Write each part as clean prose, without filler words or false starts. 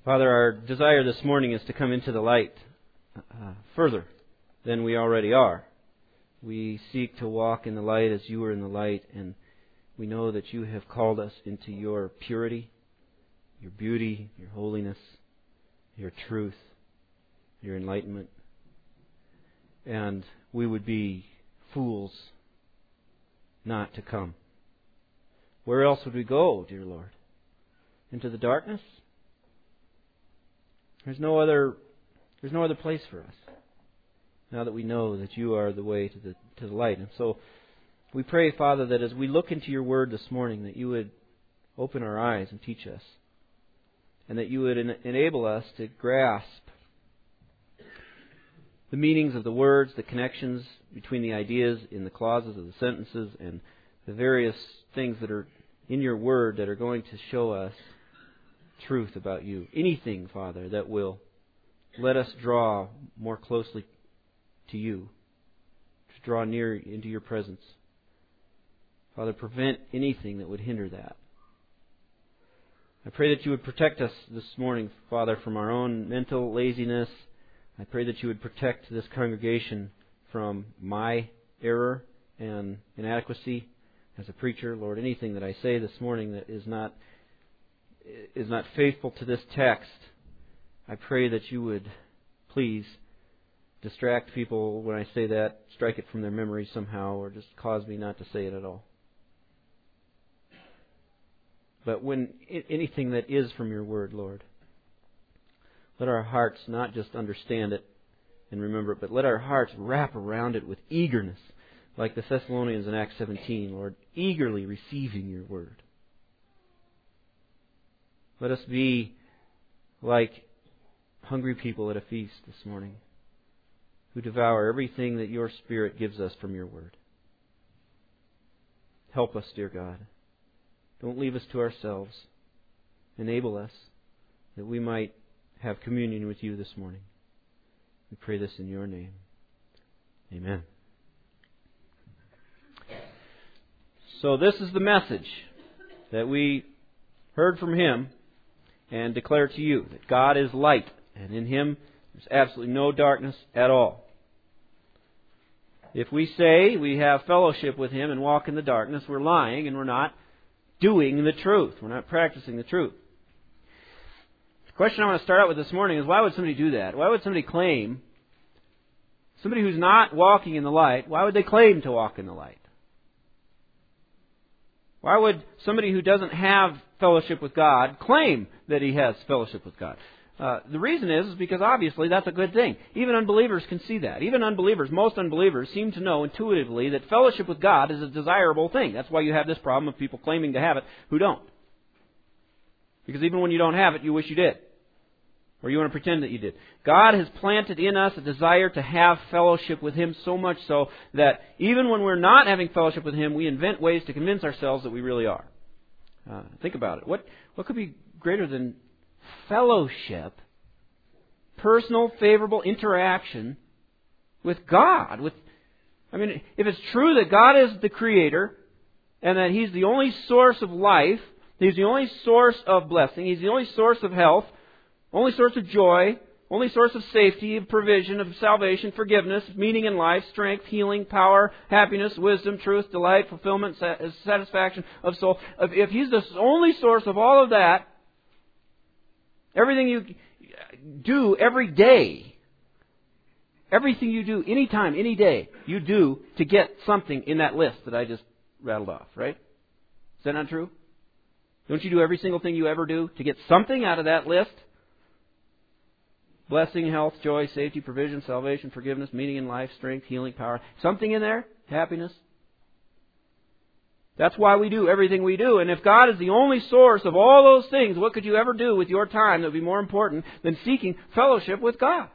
Father, our desire this morning is to come into the light further than we already are. We seek to walk in the light as you are in the light, and we know that you have called us into your purity, your beauty, your holiness, your truth, your enlightenment. And we would be fools not to come. Where else would we go, dear Lord? Into the darkness? There's no other place for us, now that we know that you are the way to the light. And so we pray, Father, that as we look into your word this morning, that you would open our eyes and teach us, and that you would enable us to grasp the meanings of the words, the connections between the ideas in the clauses of the sentences, and the various things that are in your word that are going to show us truth about you. Anything, Father, that will let us draw more closely to you, to draw near into your presence. Father, prevent anything that would hinder that. I pray that you would protect us this morning, Father, from our own mental laziness. I pray that you would protect this congregation from my error and inadequacy as a preacher. Lord, anything that I say this morning that is not faithful to this text, I pray that you would please distract people when I say that, strike it from their memory somehow, or just cause me not to say it at all. But when anything that is from your word, Lord, let our hearts not just understand it and remember it, but let our hearts wrap around it with eagerness, like the Thessalonians in Acts 17, Lord, eagerly receiving your word. Let us be like hungry people at a feast this morning, who devour everything that your Spirit gives us from your word. Help us, dear God. Don't leave us to ourselves. Enable us that we might have communion with you this morning. We pray this in your name. Amen. So this is the message that we heard from him and declare to you, that God is light, and in him there's absolutely no darkness at all. If we say we have fellowship with him and walk in the darkness, we're lying and we're not doing the truth. We're not practicing the truth. The question I want to start out with this morning is, why would somebody do that? Why would somebody claim, somebody who's not walking in the light, why would they claim to walk in the light? Why would somebody who doesn't have fellowship with God claim that he has fellowship with God? The reason is because obviously that's a good thing. Even unbelievers can see that. Even unbelievers, most unbelievers, seem to know intuitively that fellowship with God is a desirable thing. That's why you have this problem of people claiming to have it who don't. Because even when you don't have it, you wish you did. Or you want to pretend that you did. God has planted in us a desire to have fellowship with him, so much so that even when we're not having fellowship with him, we invent ways to convince ourselves that we really are. Think about it. What could be greater than fellowship, personal, favorable interaction with God? If it's true that God is the Creator and that he's the only source of life, he's the only source of blessing, he's the only source of health, only source of joy, only source of safety, of provision, of salvation, forgiveness, meaning in life, strength, healing, power, happiness, wisdom, truth, delight, fulfillment, satisfaction of soul. If he's the only source of all of that, everything you do every day, everything you do anytime, any day, you do to get something in that list that I just rattled off, right? Is that not true? Don't you do every single thing you ever do to get something out of that list? Blessing, health, joy, safety, provision, salvation, forgiveness, meaning in life, strength, healing, power. Something in there? Happiness. That's why we do everything we do. And if God is the only source of all those things, what could you ever do with your time that would be more important than seeking fellowship with God?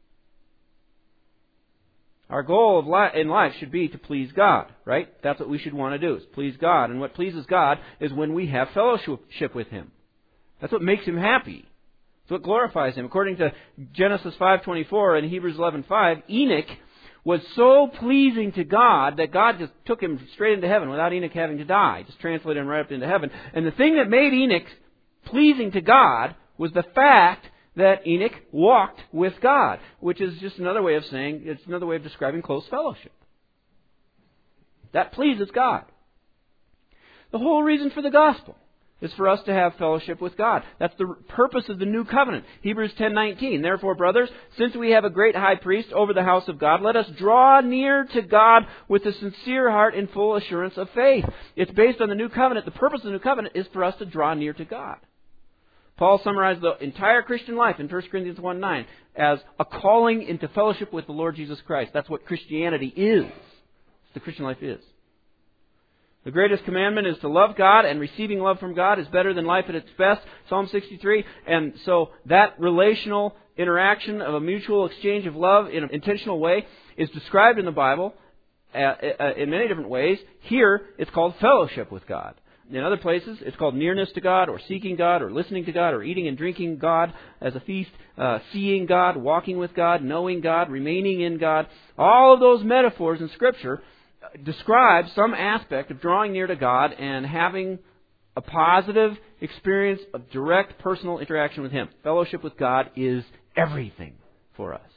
Our goal in life should be to please God, right? That's what we should want to do, is please God. And what pleases God is when we have fellowship with him. That's what makes him happy. It's what glorifies him. According to Genesis 5:24 and Hebrews 11:5, Enoch was so pleasing to God that God just took him straight into heaven without Enoch having to die. Just translated him right up into heaven. And the thing that made Enoch pleasing to God was the fact that Enoch walked with God, which is just another way of saying, it's another way of describing close fellowship. That pleases God. The whole reason for the gospel is for us to have fellowship with God. That's the purpose of the new covenant. Hebrews 10:19. Therefore, brothers, since we have a great high priest over the house of God, let us draw near to God with a sincere heart and full assurance of faith. It's based on the new covenant. The purpose of the new covenant is for us to draw near to God. Paul summarized the entire Christian life in 1 Corinthians 1:9 as a calling into fellowship with the Lord Jesus Christ. That's what Christianity is. That's what the Christian life is. The greatest commandment is to love God, and receiving love from God is better than life at its best. Psalm 63. And so that relational interaction of a mutual exchange of love in an intentional way is described in the Bible in many different ways. Here, it's called fellowship with God. In other places, it's called nearness to God, or seeking God, or listening to God, or eating and drinking God as a feast, seeing God, walking with God, knowing God, remaining in God. All of those metaphors in Scripture describe some aspect of drawing near to God and having a positive experience of direct personal interaction with Him. Fellowship with God is everything for us.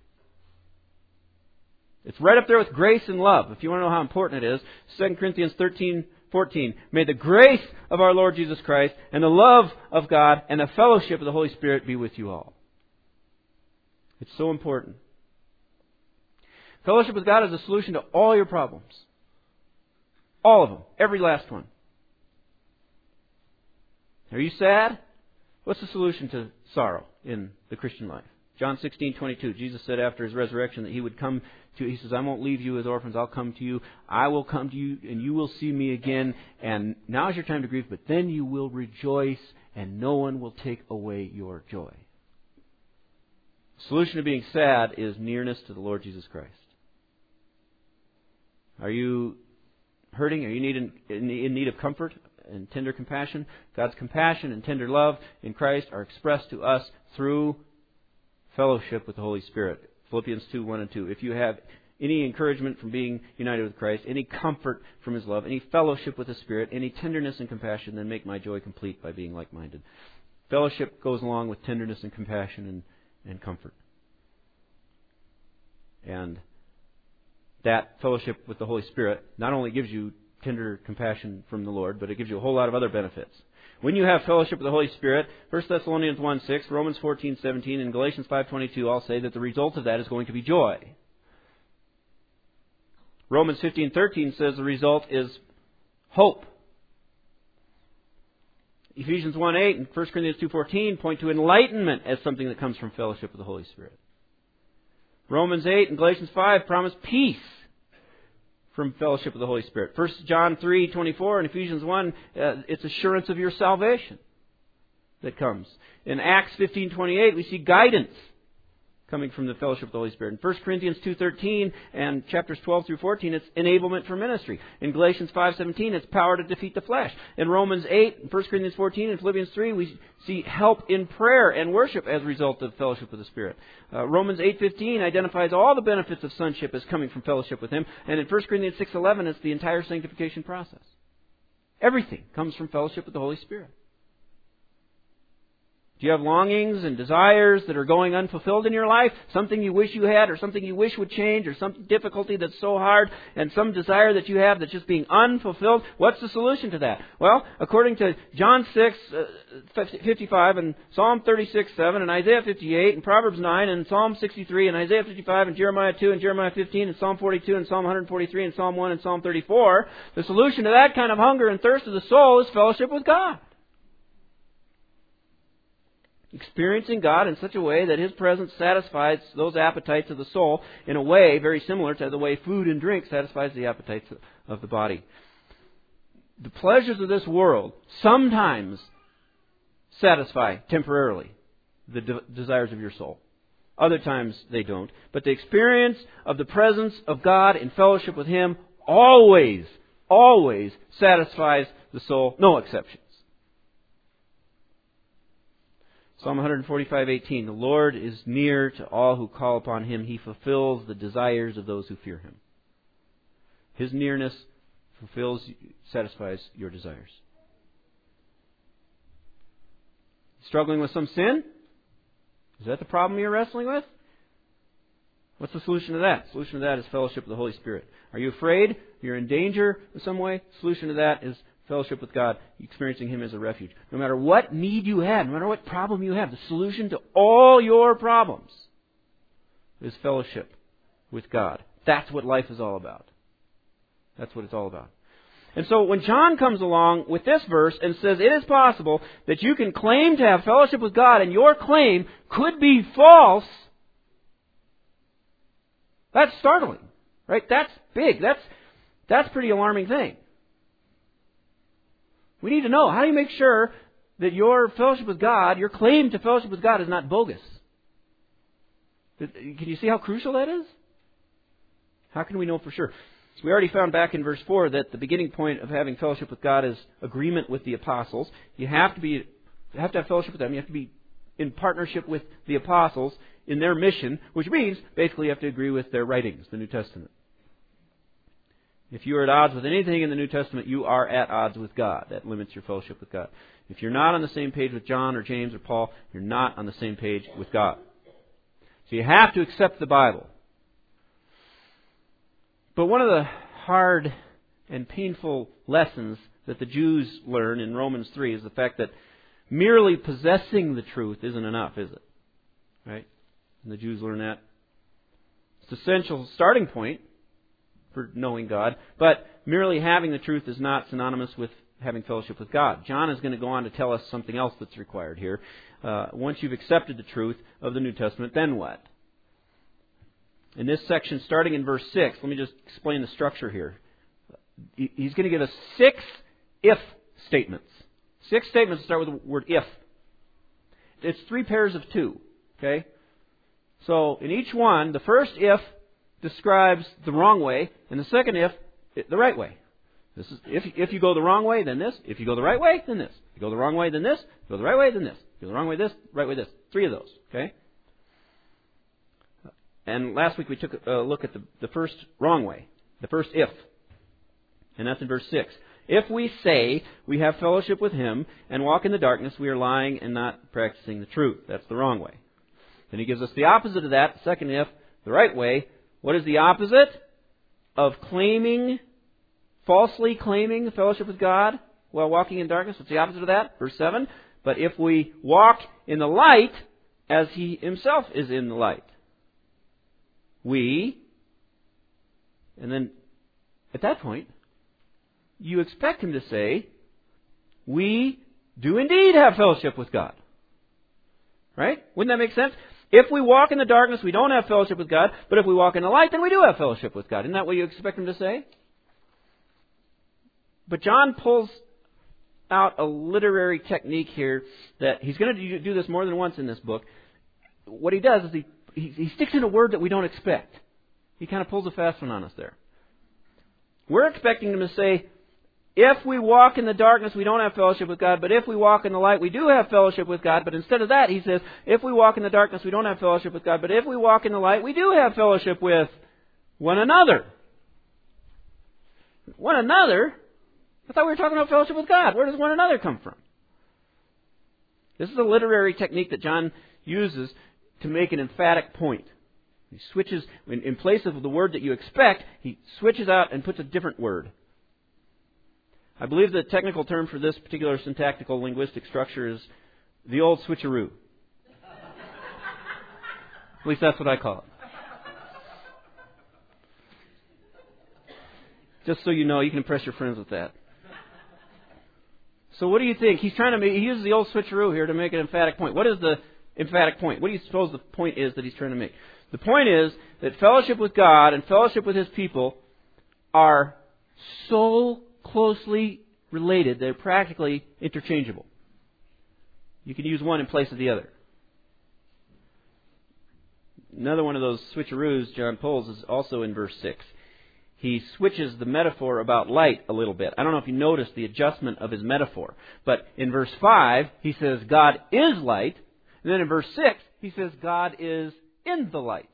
It's right up there with grace and love. If you want to know how important it is, 2 Corinthians 13:14. May the grace of our Lord Jesus Christ and the love of God and the fellowship of the Holy Spirit be with you all. It's so important. Fellowship with God is a solution to all your problems. All of them. Every last one. Are you sad? What's the solution to sorrow in the Christian life? John 16:22. Jesus said after His resurrection that He would come to you. He says, I won't leave you as orphans. I'll come to you. I will come to you and you will see me again. And now's your time to grieve, but then you will rejoice and no one will take away your joy. The solution to being sad is nearness to the Lord Jesus Christ. Are you hurting? Are you in need of comfort and tender compassion? God's compassion and tender love in Christ are expressed to us through fellowship with the Holy Spirit. Philippians 2:1 and 2. If you have any encouragement from being united with Christ, any comfort from His love, any fellowship with the Spirit, any tenderness and compassion, then make my joy complete by being like-minded. Fellowship goes along with tenderness and compassion and comfort. And that fellowship with the Holy Spirit not only gives you tender compassion from the Lord, but it gives you a whole lot of other benefits. When you have fellowship with the Holy Spirit, 1 Thessalonians 1:6, Romans 14:17, and Galatians 5:22 all say that the result of that is going to be joy. Romans 15:13 says the result is hope. Ephesians 1:8 and 1 Corinthians 2:14 point to enlightenment as something that comes from fellowship with the Holy Spirit. Romans 8 and Galatians 5 promise peace from fellowship with the Holy Spirit. 1 John 3:24 and Ephesians 1, it's assurance of your salvation that comes. In Acts 15:28, we see guidance coming from the fellowship of the Holy Spirit. In 1 Corinthians 2:13 and chapters 12 through 14, it's enablement for ministry. In Galatians 5:17, it's power to defeat the flesh. In Romans 8, 1 Corinthians 14, and Philippians 3, we see help in prayer and worship as a result of fellowship with the Spirit. Romans 8:15 identifies all the benefits of sonship as coming from fellowship with Him. And in 1 Corinthians 6:11, it's the entire sanctification process. Everything comes from fellowship with the Holy Spirit. Do you have longings and desires that are going unfulfilled in your life? Something you wish you had, or something you wish would change, or some difficulty that's so hard, and some desire that you have that's just being unfulfilled? What's the solution to that? Well, according to John 6:55 and Psalm 36:7 and Isaiah 58 and Proverbs 9 and Psalm 63 and Isaiah 55 and Jeremiah 2 and Jeremiah 15 and Psalm 42 and Psalm 143 and Psalm 1 and Psalm 34, the solution to that kind of hunger and thirst of the soul is fellowship with God. Experiencing God in such a way that His presence satisfies those appetites of the soul in a way very similar to the way food and drink satisfies the appetites of the body. The pleasures of this world sometimes satisfy temporarily the desires of your soul. Other times they don't. But the experience of the presence of God in fellowship with Him always satisfies the soul, no exceptions. Psalm 145:18, the Lord is near to all who call upon Him. He fulfills the desires of those who fear Him. His nearness satisfies your desires. Struggling with some sin? Is that the problem you're wrestling with? What's the solution to that? The solution to that is fellowship with the Holy Spirit. Are you afraid? You're in danger in some way? The solution to that is fellowship with God, experiencing Him as a refuge. No matter what need you have, no matter what problem you have, the solution to all your problems is fellowship with God. That's what life is all about. That's what it's all about. And so when John comes along with this verse and says it is possible that you can claim to have fellowship with God and your claim could be false, that's startling, right? That's big. That's a pretty alarming thing. We need to know, how do you make sure that your fellowship with God, your claim to fellowship with God is not bogus? Can you see how crucial that is? How can we know for sure? We already found back in verse 4 that the beginning point of having fellowship with God is agreement with the apostles. You have to have fellowship with them. You have to be in partnership with the apostles in their mission, which means basically you have to agree with their writings, the New Testament. If you are at odds with anything in the New Testament, you are at odds with God. That limits your fellowship with God. If you're not on the same page with John or James or Paul, you're not on the same page with God. So you have to accept the Bible. But one of the hard and painful lessons that the Jews learn in Romans 3 is the fact that merely possessing the truth isn't enough, is it? Right? And the Jews learn that. It's an essential starting point for knowing God, but merely having the truth is not synonymous with having fellowship with God. John is going to go on to tell us something else that's required here. Once you've accepted the truth of the New Testament, then what? In this section, starting in verse 6, let me just explain the structure here. He's going to give us 6 if statements. 6 statements to start with the word if. It's 3 pairs of 2. Okay? So, in each one, the first if describes the wrong way, and the second if, the right way. This is if you go the wrong way, then this. If you go the right way, then this. If you go the wrong way, then this. If you go the right way, then this. If you go the wrong way, this. Right way, this. 3 of those. Okay? And last week we took a look at the first wrong way, the first if. And that's in verse 6. If we say we have fellowship with Him and walk in the darkness, we are lying and not practicing the truth. That's the wrong way. Then he gives us the opposite of that, second if, the right way. What is the opposite of falsely claiming fellowship with God while walking in darkness? What's the opposite of that? Verse 7. But if we walk in the light as He Himself is in the light. And then at that point, you expect him to say, we do indeed have fellowship with God. Right? Wouldn't that make sense? If we walk in the darkness, we don't have fellowship with God, but if we walk in the light, then we do have fellowship with God. Isn't that what you expect him to say? But John pulls out a literary technique here that he's going to do this more than once in this book. What he does is he sticks in a word that we don't expect. He kind of pulls a fast one on us there. We're expecting him to say, if we walk in the darkness, we don't have fellowship with God, but if we walk in the light, we do have fellowship with God. But instead of that, he says, if we walk in the darkness, we don't have fellowship with God, but if we walk in the light, we do have fellowship with one another. One another? I thought we were talking about fellowship with God. Where does one another come from? This is a literary technique that John uses to make an emphatic point. He switches, in place of the word that you expect, he switches out and puts a different word. I believe the technical term for this particular syntactical linguistic structure is the old switcheroo. At least that's what I call it. Just so you know, you can impress your friends with that. So what do you think? He uses the old switcheroo here to make an emphatic point. What is the emphatic point? What do you suppose the point is that he's trying to make? The point is that fellowship with God and fellowship with His people are so closely related, they're practically interchangeable. You can use one in place of the other. Another one of those switcheroos John pulls is also in verse 6. He switches the metaphor about light a little bit. I don't know if you noticed the adjustment of his metaphor. But in verse 5, he says God is light. And then in verse 6, he says God is in the light.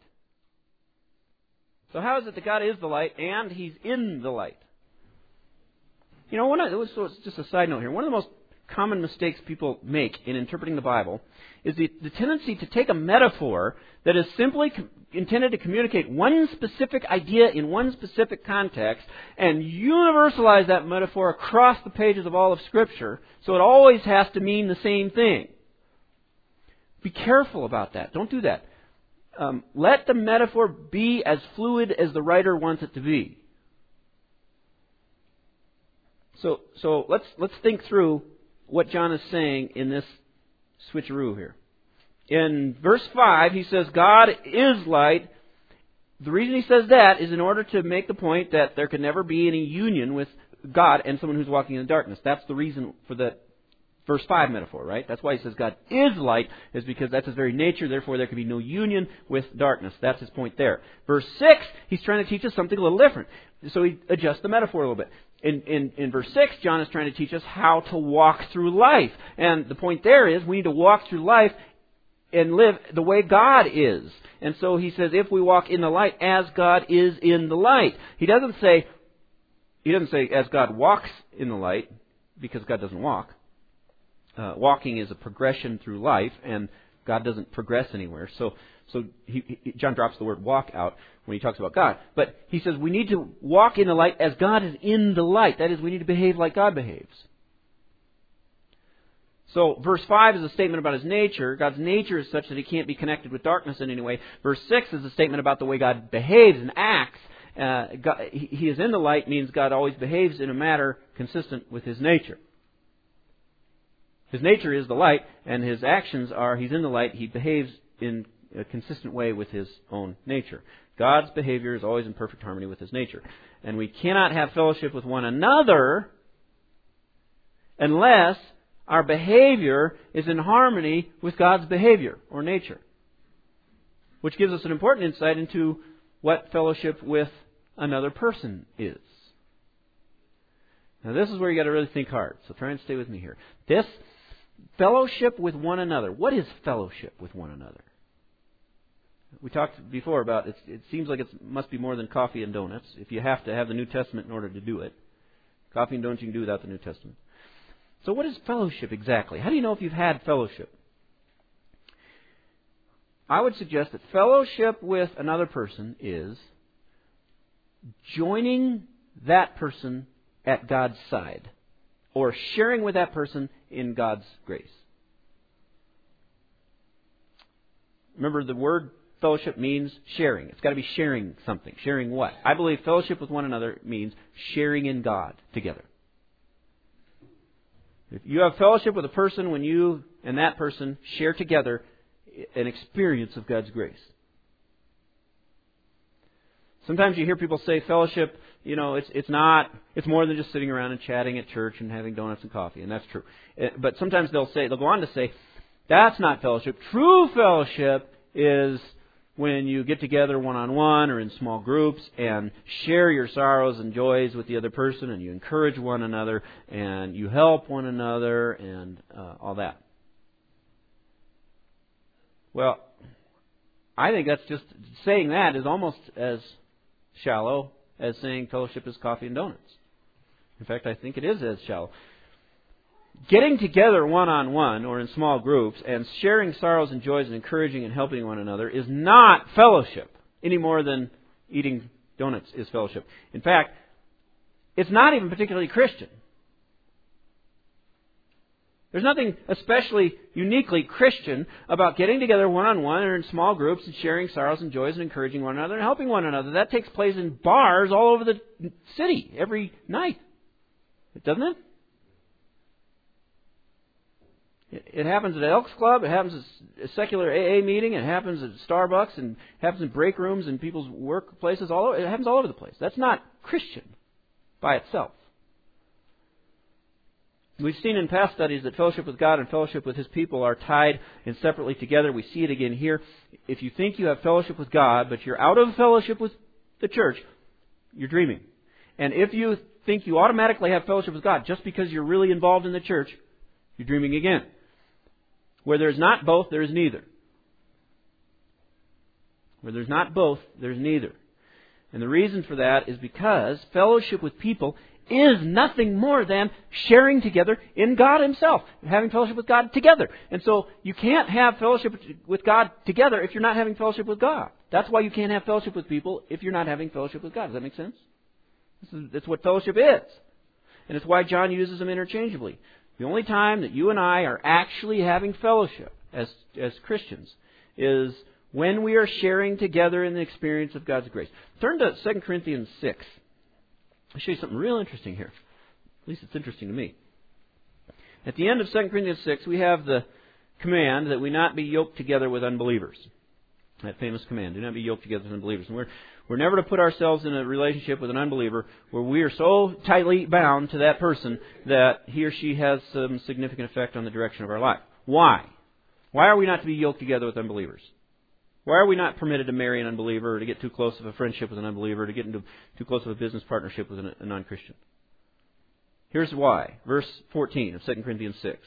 So how is it that God is the light and He's in the light? You know, it's just a side note here. One of the most common mistakes people make in interpreting the Bible is the tendency to take a metaphor that is simply intended to communicate one specific idea in one specific context and universalize that metaphor across the pages of all of Scripture so it always has to mean the same thing. Be careful about that. Don't do that. Let the metaphor be as fluid as the writer wants it to be. So let's think through what John is saying in this switcheroo here. In verse 5, he says, God is light. The reason he says that is in order to make the point that there can never be any union with God and someone who's walking in the darkness. That's the reason for the verse 5 metaphor, right? That's why he says God is light, is because that's his very nature, therefore there can be no union with darkness. That's his point there. Verse 6, he's trying to teach us something a little different. So he adjusts the metaphor a little bit. In verse 6, John is trying to teach us how to walk through life. And the point there is we need to walk through life and live the way God is. And so he says, if we walk in the light as God is in the light. He doesn't say as God walks in the light, because God doesn't walk. Walking is a progression through life, and God doesn't progress anywhere. So John drops the word walk out when he talks about God. But he says we need to walk in the light as God is in the light. That is, we need to behave like God behaves. So verse 5 is a statement about his nature. God's nature is such that he can't be connected with darkness in any way. Verse 6 is a statement about the way God behaves and acts. He is in the light means God always behaves in a manner consistent with his nature. His nature is the light, and his actions are, he's in the light, he behaves in a consistent way with his own nature. God's behavior is always in perfect harmony with his nature. And we cannot have fellowship with one another unless our behavior is in harmony with God's behavior or nature. Which gives us an important insight into what fellowship with another person is. Now this is where you got to really think hard. So try and stay with me here. This fellowship with one another. What is fellowship with one another? We talked before about it seems like it must be more than coffee and donuts if you have to have the New Testament in order to do it. Coffee and donuts you can do without the New Testament. So what is fellowship exactly? How do you know if you've had fellowship? I would suggest that fellowship with another person is joining that person at God's side, or sharing with that person in God's grace. Remember, the word fellowship means sharing. It's got to be sharing something. Sharing what? I believe fellowship with one another means sharing in God together. If you have fellowship with a person, when you and that person share together an experience of God's grace. Sometimes you hear people say fellowship, it's more than just sitting around and chatting at church and having donuts and coffee, and that's true. But sometimes they'll go on to say, that's not fellowship. True fellowship is when you get together one-on-one or in small groups and share your sorrows and joys with the other person, and you encourage one another and you help one another and all that. Well, I think that's just saying that is almost as shallow as saying fellowship is coffee and donuts. In fact, I think it is as shallow. Getting together one-on-one or in small groups and sharing sorrows and joys and encouraging and helping one another is not fellowship any more than eating donuts is fellowship. In fact, it's not even particularly Christian. There's nothing especially uniquely Christian about getting together one-on-one or in small groups and sharing sorrows and joys and encouraging one another and helping one another. That takes place in bars all over the city every night. Doesn't it? It happens at Elks Club, it happens at a secular AA meeting, it happens at Starbucks, and it happens in break rooms and people's workplaces. It happens all over the place. That's not Christian by itself. We've seen in past studies that fellowship with God and fellowship with His people are tied and separately together. We see it again here. If you think you have fellowship with God, but you're out of fellowship with the church, you're dreaming. And if you think you automatically have fellowship with God just because you're really involved in the church, you're dreaming again. Where there's not both, there is neither. Where there's not both, there's neither. And the reason for that is because fellowship with people is nothing more than sharing together in God Himself, having fellowship with God together. And so you can't have fellowship with God together if you're not having fellowship with God. That's why you can't have fellowship with people if you're not having fellowship with God. Does that make sense? That's what fellowship is. And it's why John uses them interchangeably. The only time that you and I are actually having fellowship as Christians is when we are sharing together in the experience of God's grace. Turn to 2 Corinthians 6. I'll show you something real interesting here. At least it's interesting to me. At the end of 2 Corinthians 6, we have the command that we not be yoked together with unbelievers. That famous command, do not be yoked together with unbelievers. And we're never to put ourselves in a relationship with an unbeliever where we are so tightly bound to that person that he or she has some significant effect on the direction of our life. Why? Why are we not to be yoked together with unbelievers? Why are we not permitted to marry an unbeliever or to get too close of a friendship with an unbeliever or to get into too close of a business partnership with a non-Christian? Here's why. Verse 14 of 2 Corinthians 6.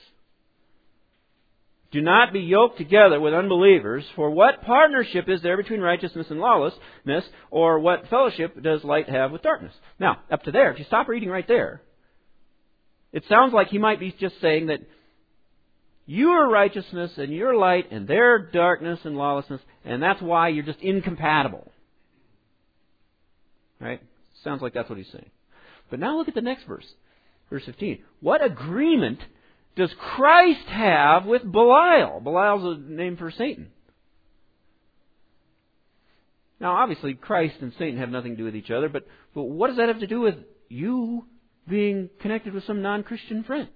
Do not be yoked together with unbelievers, for what partnership is there between righteousness and lawlessness, or what fellowship does light have with darkness? Now, up to there, if you stop reading right there, it sounds like he might be just saying that your righteousness and your light and their darkness and lawlessness, and that's why you're just incompatible. Right? Sounds like that's what he's saying. But now look at the next verse. Verse 15. What agreement does Christ have with Belial? Belial's a name for Satan. Now, obviously, Christ and Satan have nothing to do with each other, but what does that have to do with you being connected with some non-Christian friend?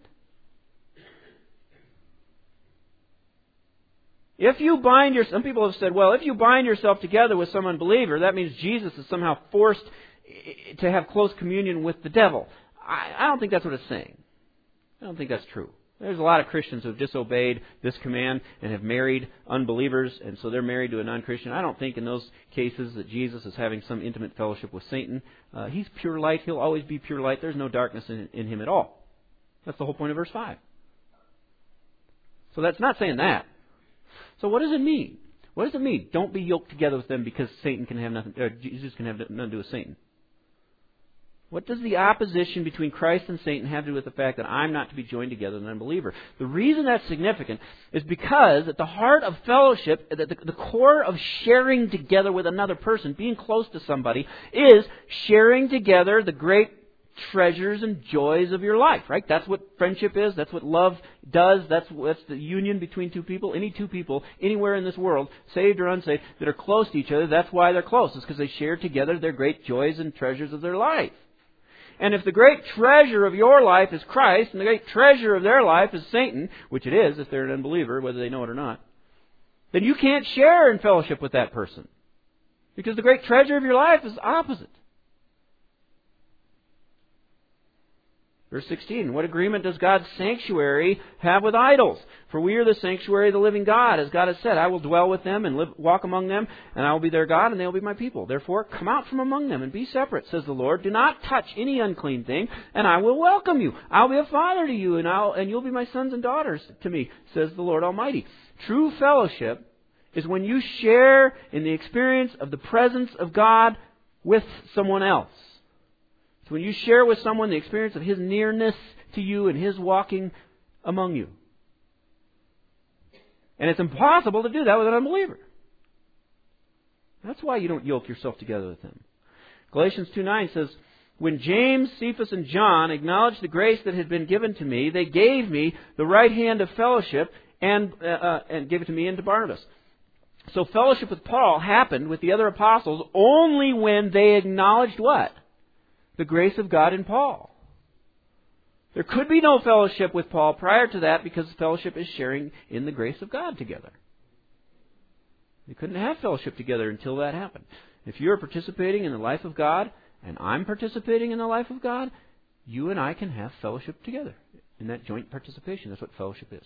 If you bind some people have said, well, if you bind yourself together with some unbeliever, that means Jesus is somehow forced to have close communion with the devil. I don't think that's what it's saying. I don't think that's true. There's a lot of Christians who have disobeyed this command and have married unbelievers, and so they're married to a non-Christian. I don't think in those cases that Jesus is having some intimate fellowship with Satan. He's pure light. He'll always be pure light. There's no darkness in him at all. That's the whole point of verse 5. So that's not saying that. So what does it mean? What does it mean? Don't be yoked together with them because Satan can have nothing, or Jesus can have nothing to do with Satan. What does the opposition between Christ and Satan have to do with the fact that I'm not to be joined together with an unbeliever? The reason that's significant is because at the heart of fellowship, the core of sharing together with another person, being close to somebody, is sharing together the great treasures and joys of your life, right? That's what friendship is. That's what love does. That's the union between two people. Any two people anywhere in this world, saved or unsaved, that are close to each other, that's why they're close. It's because they share together their great joys and treasures of their life. And if the great treasure of your life is Christ, and the great treasure of their life is Satan, which it is if they're an unbeliever, whether they know it or not, then you can't share in fellowship with that person. Because the great treasure of your life is opposite. Verse 16, what agreement does God's sanctuary have with idols? For we are the sanctuary of the living God. As God has said, I will dwell with them and walk among them, and I will be their God, and they will be my people. Therefore, come out from among them and be separate, says the Lord. Do not touch any unclean thing, and I will welcome you. I will be a father to you, and you'll be my sons and daughters to me, says the Lord Almighty. True fellowship is when you share in the experience of the presence of God with someone else. It's when you share with someone the experience of His nearness to you and His walking among you. And it's impossible to do that with an unbeliever. That's why you don't yoke yourself together with them. Galatians 2:9 says, when James, Cephas, and John acknowledged the grace that had been given to me, they gave me the right hand of fellowship and gave it to me and to Barnabas. So fellowship with Paul happened with the other apostles only when they acknowledged what? The grace of God in Paul. There could be no fellowship with Paul prior to that because fellowship is sharing in the grace of God together. You couldn't have fellowship together until that happened. If you're participating in the life of God and I'm participating in the life of God, you and I can have fellowship together in that joint participation. That's what fellowship is.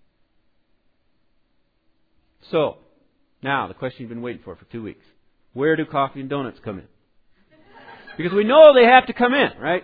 So, now the question you've been waiting for 2 weeks. Where do coffee and donuts come in? Because we know they have to come in, right?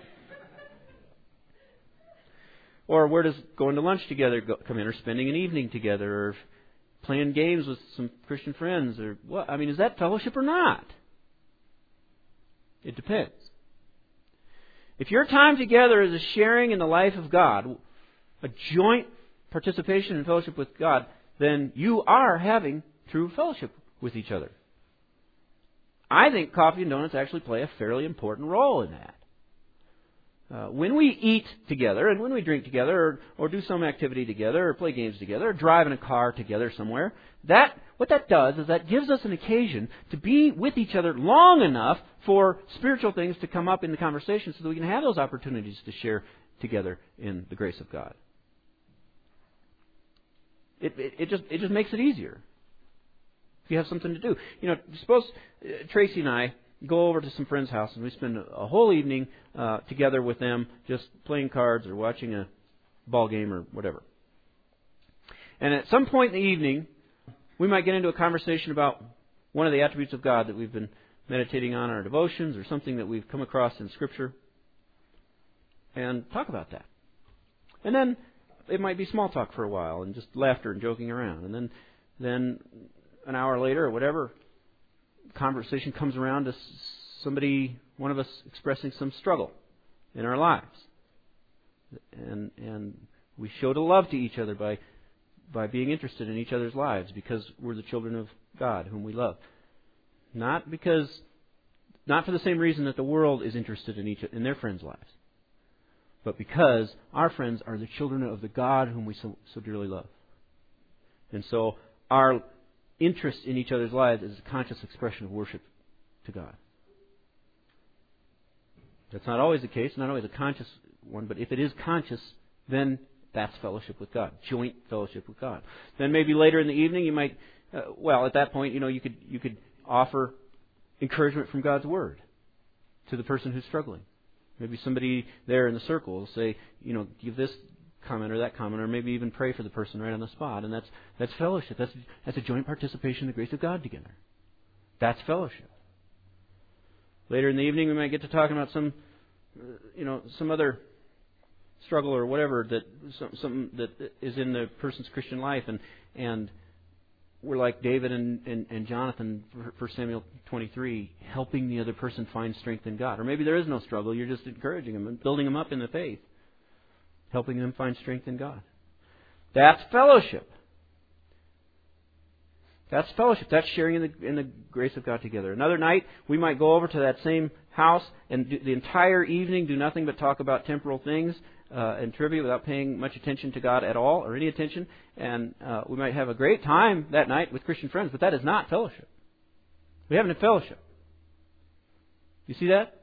Or where does going to lunch together come in, or spending an evening together, or playing games with some Christian friends, or what? I mean, is that fellowship or not? It depends. If your time together is a sharing in the life of God, a joint participation in fellowship with God, then you are having true fellowship with each other. I think coffee and donuts actually play a fairly important role in that. When we eat together and when we drink together or do some activity together or play games together or drive in a car together somewhere, what that does is that gives us an occasion to be with each other long enough for spiritual things to come up in the conversation so that we can have those opportunities to share together in the grace of God. It just makes it easier if you have something to do. Suppose Tracy and I go over to some friend's house and we spend a whole evening together with them just playing cards or watching a ball game or whatever. And at some point in the evening, we might get into a conversation about one of the attributes of God that we've been meditating on in our devotions or something that we've come across in Scripture and talk about that. And then it might be small talk for a while and just laughter and joking around. And then an hour later or whatever, conversation comes around to one of us expressing some struggle in our lives. And we show the love to each other by being interested in each other's lives because we're the children of God whom we love. Not for the same reason that the world is interested in their friends' lives, but because our friends are the children of the God whom we so dearly love. And so our interest in each other's lives is a conscious expression of worship to God. That's not always the case, not always a conscious one, but if it is conscious, then that's fellowship with God, joint fellowship with God. Then maybe later in the evening you might, at that point, you could offer encouragement from God's Word to the person who's struggling. Maybe somebody there in the circle will say, give this comment or that comment, or maybe even pray for the person right on the spot. And that's fellowship. That's a joint participation in the grace of God together. That's fellowship. Later in the evening, we might get to talking about some other struggle or whatever something that is in the person's Christian life, and we're like David and Jonathan, 1 Samuel 23, helping the other person find strength in God. Or maybe there is no struggle; you're just encouraging them and building them up in the faith, helping them find strength in God. That's fellowship. That's fellowship. That's sharing in the grace of God together. Another night, we might go over to that same house and the entire evening do nothing but talk about temporal things and trivia without paying much attention to God at all or any attention. And we might have a great time that night with Christian friends, but that is not fellowship. We haven't had fellowship. You see that?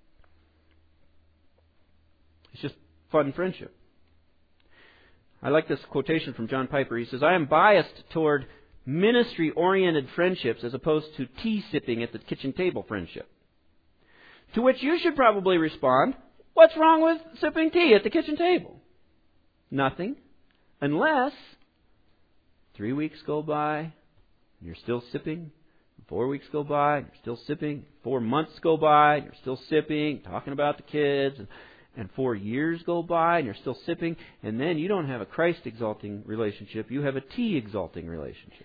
It's just fun friendship. I like this quotation from John Piper. He says, "I am biased toward ministry-oriented friendships as opposed to tea-sipping at the kitchen table friendship." To which you should probably respond, what's wrong with sipping tea at the kitchen table? Nothing. Unless 3 weeks go by and you're still sipping, 4 weeks go by and you're still sipping, 4 months go by and you're still sipping, talking about the kids, and 4 years go by and you're still sipping, and then you don't have a Christ-exalting relationship, you have a tea-exalting relationship.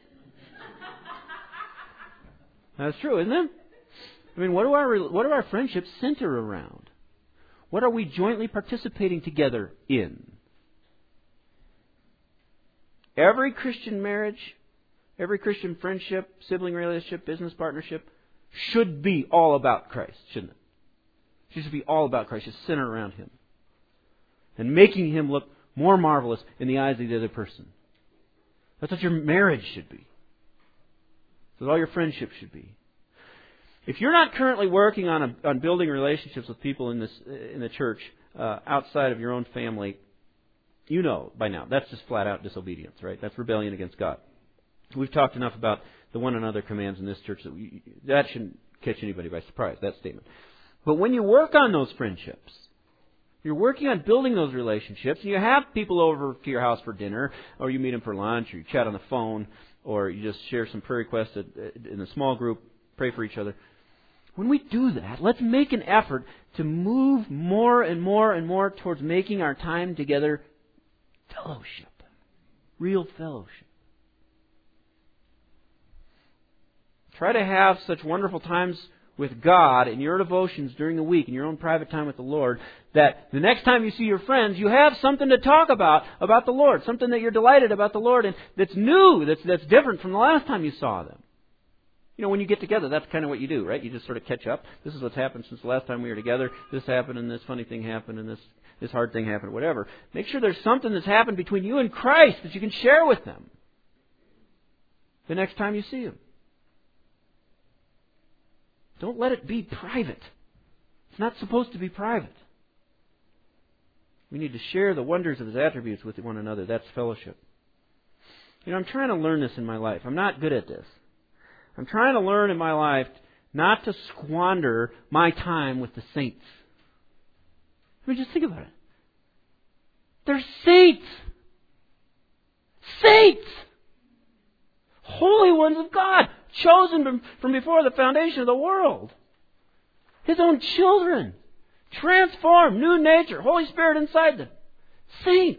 That's true, isn't it? I mean, what do our friendships center around? What are we jointly participating together in? Every Christian marriage, every Christian friendship, sibling relationship, business partnership should be all about Christ, shouldn't it? It should be all about Christ, just center around Him. And making Him look more marvelous in the eyes of the other person. That's what your marriage should be. That's what all your friendships should be. If you're not currently working on building relationships with people in the church outside of your own family, you know by now that's just flat out disobedience, right? That's rebellion against God. We've talked enough about the one another commands in this church that shouldn't catch anybody by surprise, that statement. But when you work on those friendships, you're working on building those relationships, and you have people over to your house for dinner, or you meet them for lunch, or you chat on the phone, or you just share some prayer requests in a small group, pray for each other. When we do that, let's make an effort to move more and more and more towards making our time together fellowship. Real fellowship. Try to have such wonderful times with God in your devotions during the week, in your own private time with the Lord, that the next time you see your friends, you have something to talk about the Lord, something that you're delighted about the Lord, and that's new, that's different from the last time you saw them. You know, when you get together, that's kind of what you do, right? You just sort of catch up. This is what's happened since the last time we were together. This happened, and this funny thing happened, and this hard thing happened, whatever. Make sure there's something that's happened between you and Christ that you can share with them the next time you see them. Don't let it be private. It's not supposed to be private. We need to share the wonders of His attributes with one another. That's fellowship. You know, I'm trying to learn this in my life. I'm not good at this. I'm trying to learn in my life not to squander my time with the saints. I mean, just think about it. They're saints. Saints! Holy ones of God, chosen from before the foundation of the world. His own children. Transformed, new nature, Holy Spirit inside them. Saints.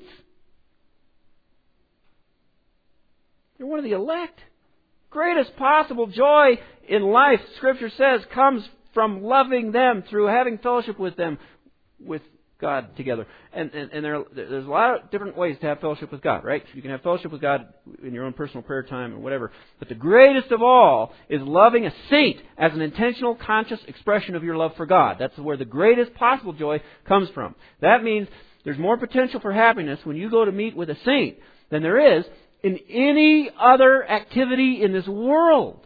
They're one of the elect. Greatest possible joy in life, Scripture says, comes from loving them through having fellowship with them, with God together. And there's a lot of different ways to have fellowship with God, right? You can have fellowship with God in your own personal prayer time or whatever. But the greatest of all is loving a saint as an intentional, conscious expression of your love for God. That's where the greatest possible joy comes from. That means there's more potential for happiness when you go to meet with a saint than there is in any other activity in this world.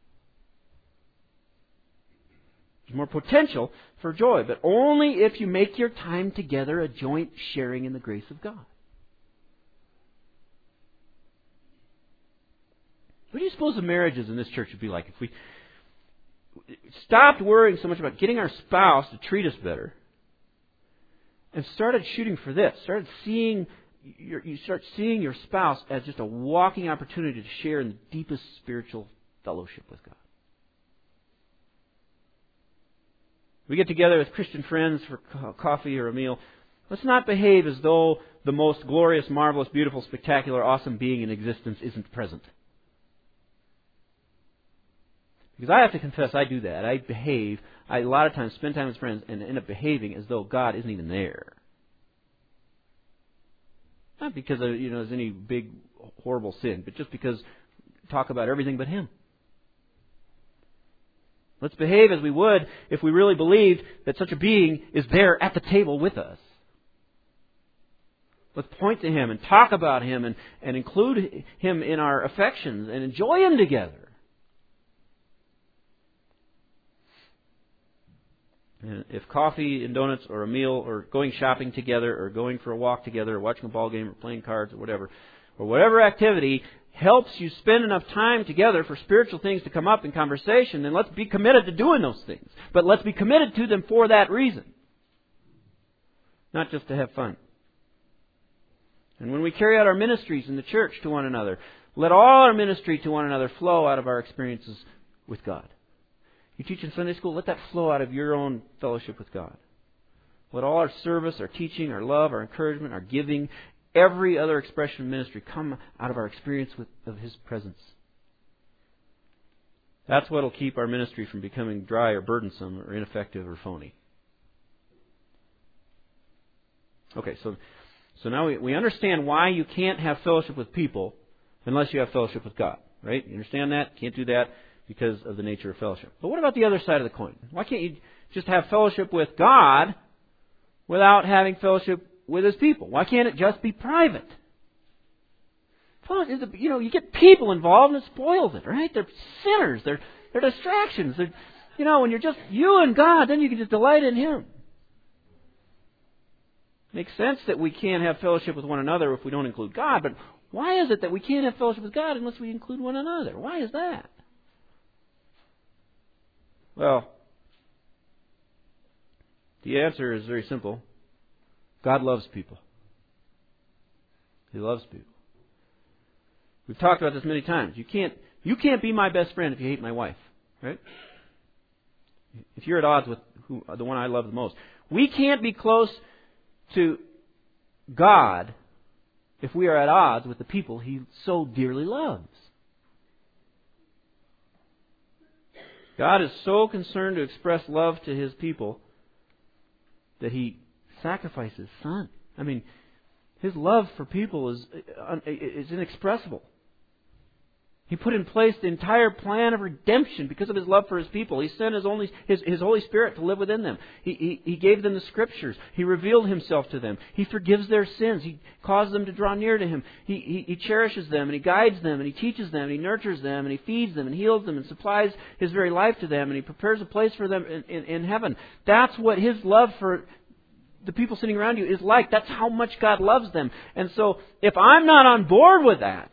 There's more potential for joy, but only if you make your time together a joint sharing in the grace of God. What do you suppose the marriages in this church would be like if we stopped worrying so much about getting our spouse to treat us better and started shooting for this, you start seeing your spouse as just a walking opportunity to share in the deepest spiritual fellowship with God. We get together with Christian friends for coffee or a meal. Let's not behave as though the most glorious, marvelous, beautiful, spectacular, awesome being in existence isn't present. Because I have to confess, I do that. I a lot of times spend time with friends and end up behaving as though God isn't even there. Not because of, there's any big, horrible sin, but just because talk about everything but Him. Let's behave as we would if we really believed that such a being is there at the table with us. Let's point to Him and talk about Him and include Him in our affections and enjoy Him together. And if coffee and donuts or a meal or going shopping together or going for a walk together or watching a ball game or playing cards or whatever activity helps you spend enough time together for spiritual things to come up in conversation, then let's be committed to doing those things. But let's be committed to them for that reason. Not just to have fun. And when we carry out our ministries in the church to one another, let all our ministry to one another flow out of our experiences with God. You teach in Sunday school, let that flow out of your own fellowship with God. Let all our service, our teaching, our love, our encouragement, our giving, every other expression of ministry come out of our experience of His presence. That's what will keep our ministry from becoming dry or burdensome or ineffective or phony. Okay, so now we understand why you can't have fellowship with people unless you have fellowship with God. Right? You understand that? Can't do that because of the nature of fellowship. But what about the other side of the coin? Why can't you just have fellowship with God without having fellowship with His people? Why can't it just be private? You get people involved and it spoils it, right? They're sinners. They're distractions. When you're just you and God, then you can just delight in Him. Makes sense that we can't have fellowship with one another if we don't include God, but why is it that we can't have fellowship with God unless we include one another? Why is that? Well, the answer is very simple. God loves people. He loves people. We've talked about this many times. You can't be my best friend if you hate my wife, right? If you're at odds with the one I love the most. We can't be close to God if we are at odds with the people He so dearly loves. God is so concerned to express love to His people that He sacrificed His Son. I mean, His love for people is inexpressible. He put in place the entire plan of redemption because of His love for His people. He sent His Holy Spirit to live within them. He gave them the Scriptures. He revealed Himself to them. He forgives their sins. He causes them to draw near to Him. He cherishes them, and He guides them, and He teaches them, and He nurtures them, and He feeds them, and heals them, and supplies His very life to them, and He prepares a place for them in heaven. That's what His love for the people sitting around you is like. That's how much God loves them. And so, if I'm not on board with that,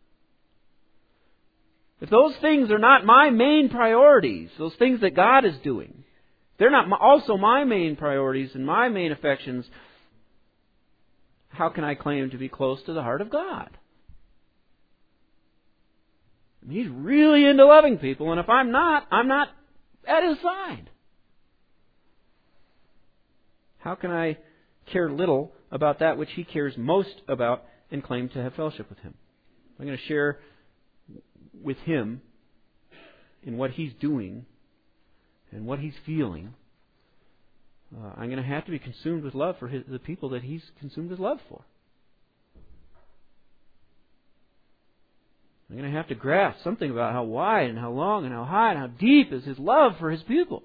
if those things are not my main priorities, those things that God is doing, they're not also my main priorities and my main affections, how can I claim to be close to the heart of God? I mean, He's really into loving people, and if I'm not at His side. How can I care little about that which He cares most about and claim to have fellowship with Him? I'm going to share with Him in what He's doing and what He's feeling. I'm going to have to be consumed with love for the people that He's consumed His love for. I'm going to have to grasp something about how wide and how long and how high and how deep is His love for His people.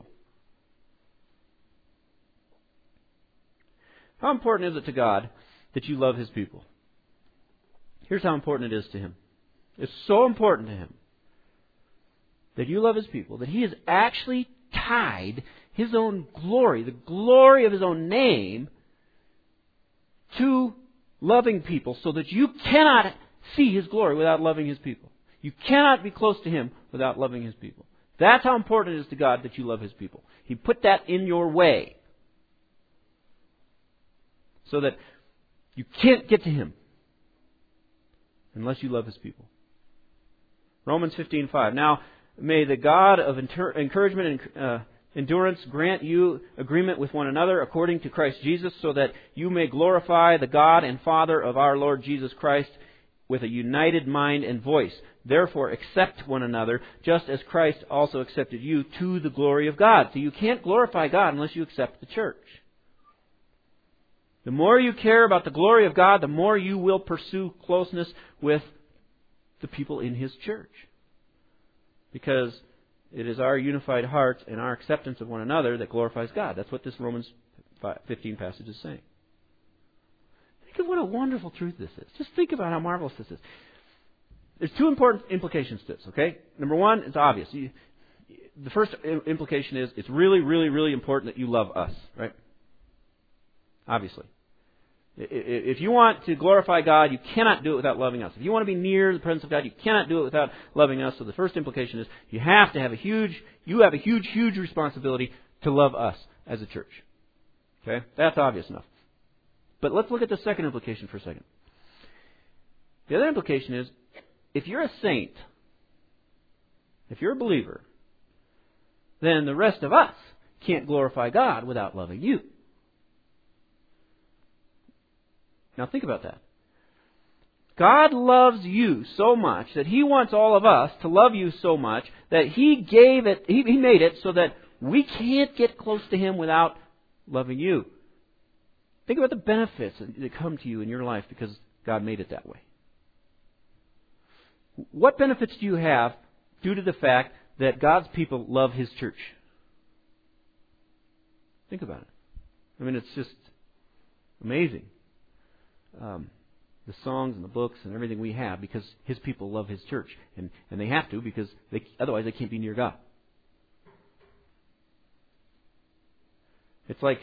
How important is it to God that you love His people? Here's how important it is to Him. It's so important to Him that you love His people, that He has actually tied His own glory, the glory of His own name, to loving people so that you cannot see His glory without loving His people. You cannot be close to Him without loving His people. That's how important it is to God that you love His people. He put that in your way so that you can't get to Him unless you love His people. Romans 15:5. Now, may the God of encouragement and endurance grant you agreement with one another according to Christ Jesus, so that you may glorify the God and Father of our Lord Jesus Christ with a united mind and voice. Therefore, accept one another, just as Christ also accepted you to the glory of God. So you can't glorify God unless you accept the church. The more you care about the glory of God, the more you will pursue closeness with the people in His church. Because it is our unified hearts and our acceptance of one another that glorifies God. That's what this Romans 15 passage is saying. Think of what a wonderful truth this is. Just think about how marvelous this is. There's two important implications to this, okay? Number one, it's obvious. The first implication is it's really, really, really important that you love us, right? Obviously. If you want to glorify God, you cannot do it without loving us. If you want to be near the presence of God, you cannot do it without loving us. So the first implication is you have a huge responsibility to love us as a church. Okay? That's obvious enough. But let's look at the second implication for a second. The other implication is, if you're a saint, if you're a believer, then the rest of us can't glorify God without loving you. Now think about that. God loves you so much that He wants all of us to love you so much that He made it so that we can't get close to Him without loving you. Think about the benefits that come to you in your life because God made it that way. What benefits do you have due to the fact that God's people love His church? Think about it. I mean, it's just amazing. The songs and the books and everything we have because His people love His church. And they have to because otherwise they can't be near God. It's like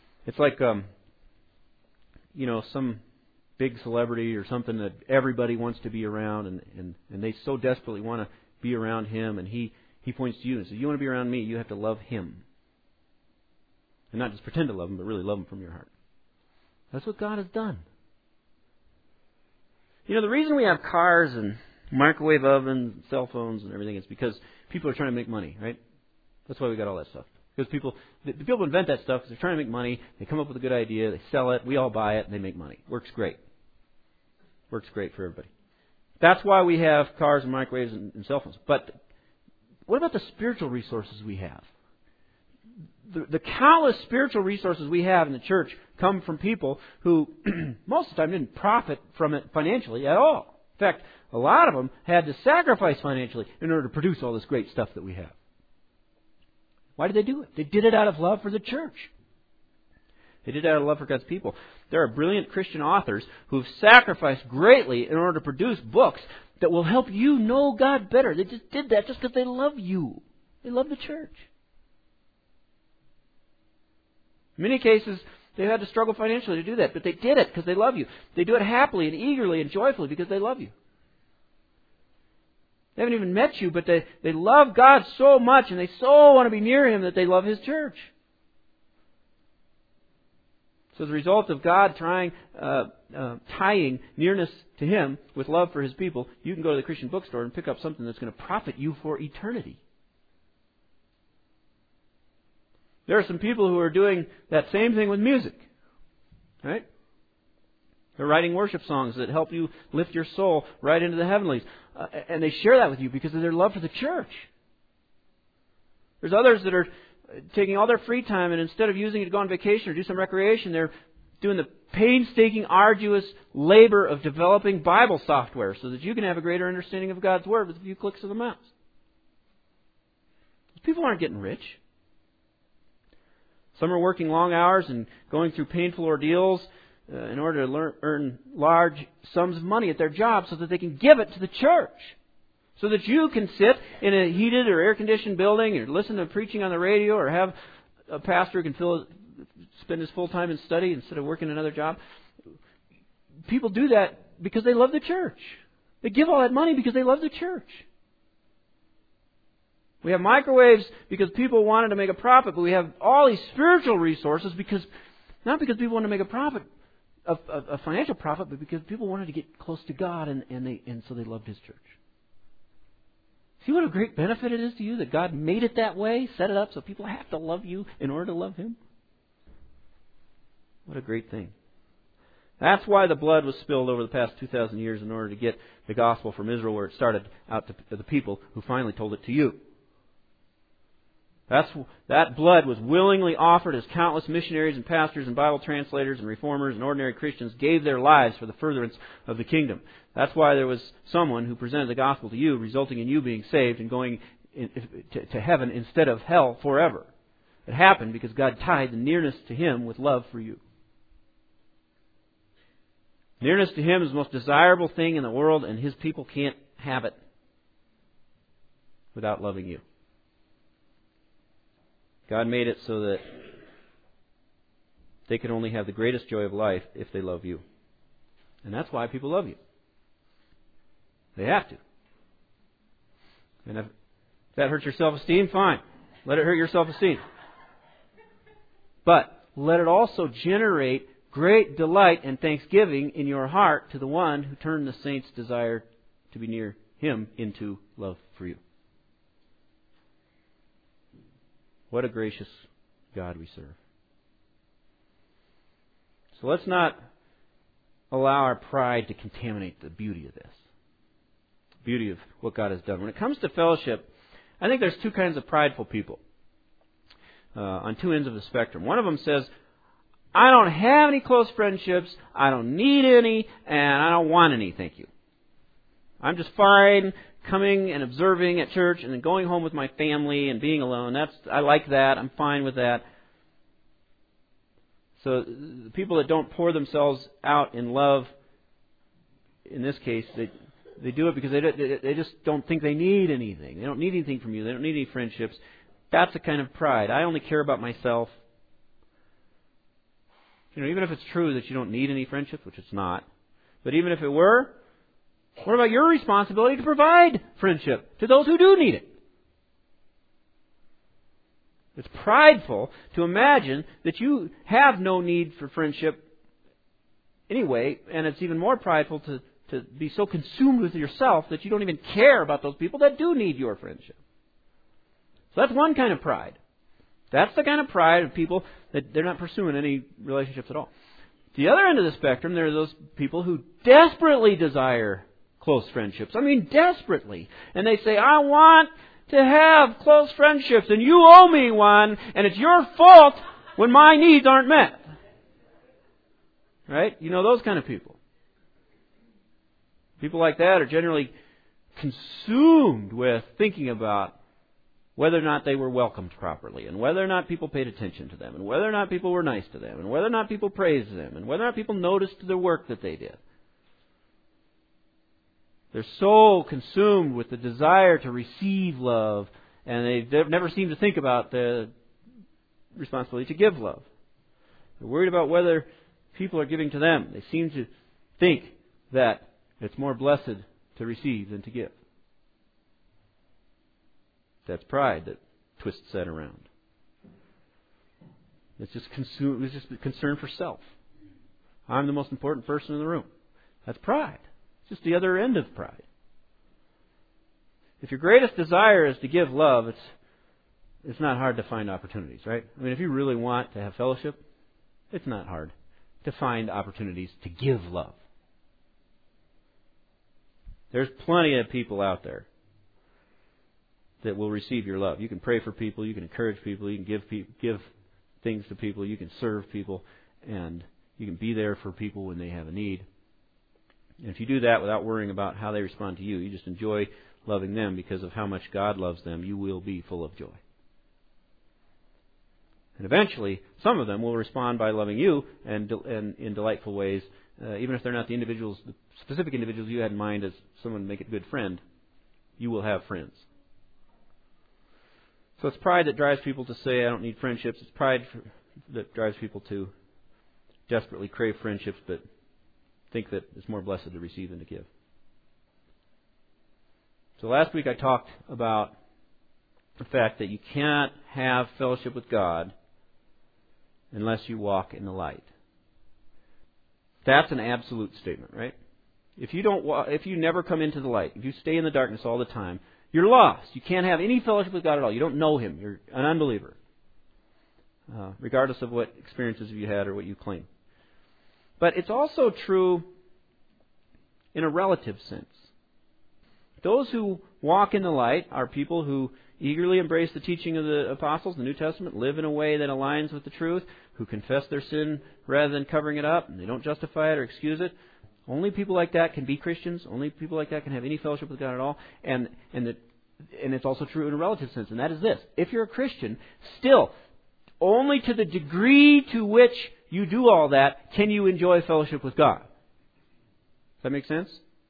some big celebrity or something that everybody wants to be around and they so desperately want to be around him, and he points to you and says, you want to be around me, you have to love him. And not just pretend to love him, but really love him from your heart. That's what God has done. You know, the reason we have cars and microwave ovens and cell phones and everything is because people are trying to make money, right? That's why we got all that stuff. Because people invent that stuff because they're trying to make money. They come up with a good idea. They sell it. We all buy it and they make money. Works great. Works great for everybody. That's why we have cars and microwaves and cell phones. But what about the spiritual resources we have? The countless spiritual resources we have in the church come from people who most of the time didn't profit from it financially at all. In fact, a lot of them had to sacrifice financially in order to produce all this great stuff that we have. Why did they do it? They did it out of love for the church. They did it out of love for God's people. There are brilliant Christian authors who've sacrificed greatly in order to produce books that will help you know God better. They just did that just because they love you. They love the church. In many cases, they had to struggle financially to do that, but they did it because they love you. They do it happily and eagerly and joyfully because they love you. They haven't even met you, but they love God so much and they so want to be near Him that they love His church. So as a result of God tying nearness to Him with love for His people, you can go to the Christian bookstore and pick up something that's going to profit you for eternity. There are some people who are doing that same thing with music. Right? They're writing worship songs that help you lift your soul right into the heavenlies. And they share that with you because of their love for the church. There's others that are taking all their free time and instead of using it to go on vacation or do some recreation, they're doing the painstaking, arduous labor of developing Bible software so that you can have a greater understanding of God's Word with a few clicks of the mouse. People aren't getting rich. Some are working long hours and going through painful ordeals in order to earn large sums of money at their job so that they can give it to the church. So that you can sit in a heated or air-conditioned building or listen to preaching on the radio or have a pastor who can spend his full time in study instead of working another job. People do that because they love the church. They give all that money because they love the church. We have microwaves because people wanted to make a profit, but we have all these spiritual resources not because people wanted to make a profit, a financial profit, but because people wanted to get close to God and so they loved His church. See what a great benefit it is to you that God made it that way, set it up so people have to love you in order to love Him? What a great thing. That's why the blood was spilled over the past 2,000 years in order to get the gospel from Israel where it started out to the people who finally told it to you. That blood was willingly offered as countless missionaries and pastors and Bible translators and reformers and ordinary Christians gave their lives for the furtherance of the kingdom. That's why there was someone who presented the gospel to you, resulting in you being saved and going to heaven instead of hell forever. It happened because God tied the nearness to Him with love for you. Nearness to Him is the most desirable thing in the world, and His people can't have it without loving you. God made it so that they can only have the greatest joy of life if they love you. And that's why people love you. They have to. And if that hurts your self-esteem, fine. Let it hurt your self-esteem. But let it also generate great delight and thanksgiving in your heart to the one who turned the saints' desire to be near Him into love for you. What a gracious God we serve. So let's not allow our pride to contaminate the beauty of this. The beauty of what God has done. When it comes to fellowship, I think there's two kinds of prideful people on two ends of the spectrum. One of them says, I don't have any close friendships, I don't need any, and I don't want any, thank you. I'm just fine coming and observing at church and then going home with my family and being alone. I like that. I'm fine with that. So the people that don't pour themselves out in love, in this case, they do it because they just don't think they need anything. They don't need anything from you. They don't need any friendships. That's a kind of pride. I only care about myself. Even if it's true that you don't need any friendships, which it's not, but even if it were, what about your responsibility to provide friendship to those who do need it? It's prideful to imagine that you have no need for friendship anyway, and it's even more prideful to be so consumed with yourself that you don't even care about those people that do need your friendship. So that's one kind of pride. That's the kind of pride of people that they're not pursuing any relationships at all. The other end of the spectrum, there are those people who desperately desire close friendships. I mean, desperately. And they say, I want to have close friendships, and you owe me one, and it's your fault when my needs aren't met. Right? You know those kind of people. People like that are generally consumed with thinking about whether or not they were welcomed properly, and whether or not people paid attention to them, and whether or not people were nice to them, and whether or not people praised them, and whether or not people noticed the work that they did. They're so consumed with the desire to receive love, and they never seem to think about the responsibility to give love. They're worried about whether people are giving to them. They seem to think that it's more blessed to receive than to give. That's pride that twists that around. It's just concern for self. I'm the most important person in the room. That's pride. It's just the other end of pride. If your greatest desire is to give love, it's not hard to find opportunities, right? I mean, if you really want to have fellowship, it's not hard to find opportunities to give love. There's plenty of people out there that will receive your love. You can pray for people, you can encourage people, you can give things to people, you can serve people, and you can be there for people when they have a need. And if you do that without worrying about how they respond to you, you just enjoy loving them because of how much God loves them, you will be full of joy. And eventually, some of them will respond by loving you and in delightful ways, even if they're not the specific individuals you had in mind as someone to make a good friend. You will have friends. So it's pride that drives people to say, I don't need friendships. It's pride that drives people to desperately crave friendships, but think that it's more blessed to receive than to give. So last week I talked about the fact that you can't have fellowship with God unless you walk in the light. That's an absolute statement, right? If you never come into the light, if you stay in the darkness all the time, you're lost. You can't have any fellowship with God at all. You don't know Him. You're an unbeliever, regardless of what experiences you had or what you claim. But it's also true in a relative sense. Those who walk in the light are people who eagerly embrace the teaching of the apostles, the New Testament, live in a way that aligns with the truth, who confess their sin rather than covering it up, and they don't justify it or excuse it. Only people like that can be Christians. Only people like that can have any fellowship with God at all. And it's also true in a relative sense, and that is this. If you're a Christian, still, only to the degree to which you do all that can you enjoy fellowship with God. Does that make sense?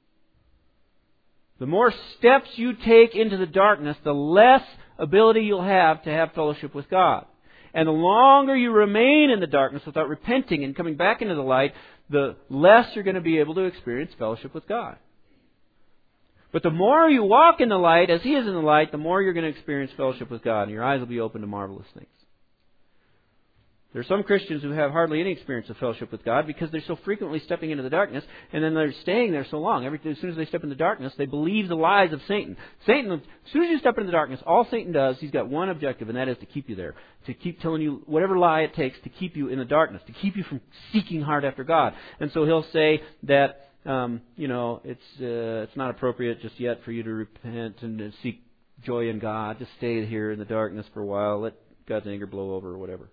The more steps you take into the darkness, the less ability you'll have to have fellowship with God. And the longer you remain in the darkness without repenting and coming back into the light, the less you're going to be able to experience fellowship with God. But the more you walk in the light, as He is in the light, the more you're going to experience fellowship with God, and your eyes will be open to marvelous things. There are some Christians who have hardly any experience of fellowship with God because they're so frequently stepping into the darkness, and then they're staying there so long. As soon as they step into darkness, they believe the lies of Satan. Satan, as soon as you step into the darkness, all Satan does, he's got one objective, and that is to keep you there. To keep telling you whatever lie it takes to keep you in the darkness, to keep you from seeking hard after God. And so he'll say that, it's not appropriate just yet for you to repent and to seek joy in God. Just stay here in the darkness for a while. Let God's anger blow over or whatever.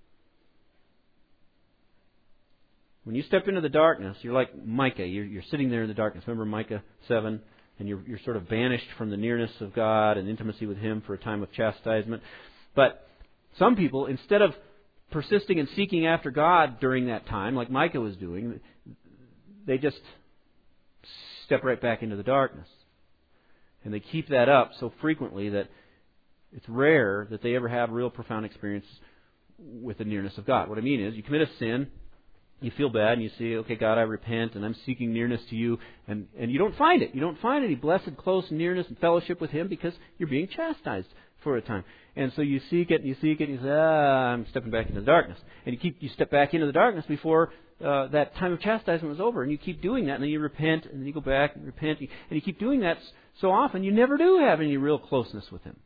When you step into the darkness, you're like Micah. You're sitting there in the darkness. Remember Micah 7? And you're sort of banished from the nearness of God and intimacy with Him for a time of chastisement. But some people, instead of persisting and seeking after God during that time, like Micah was doing, they just step right back into the darkness. And they keep that up so frequently that it's rare that they ever have real profound experience with the nearness of God. What I mean is, you commit a sin, you feel bad, and you say, okay, God, I repent, and I'm seeking nearness to You, and you don't find it. You don't find any blessed, close nearness and fellowship with Him because you're being chastised for a time. And so you seek it, and you seek it, and you say, I'm stepping back into the darkness. And you step back into the darkness before that time of chastisement was over, and you keep doing that, and then you repent, and then you go back and repent, and you keep doing that so often, you never do have any real closeness with Him.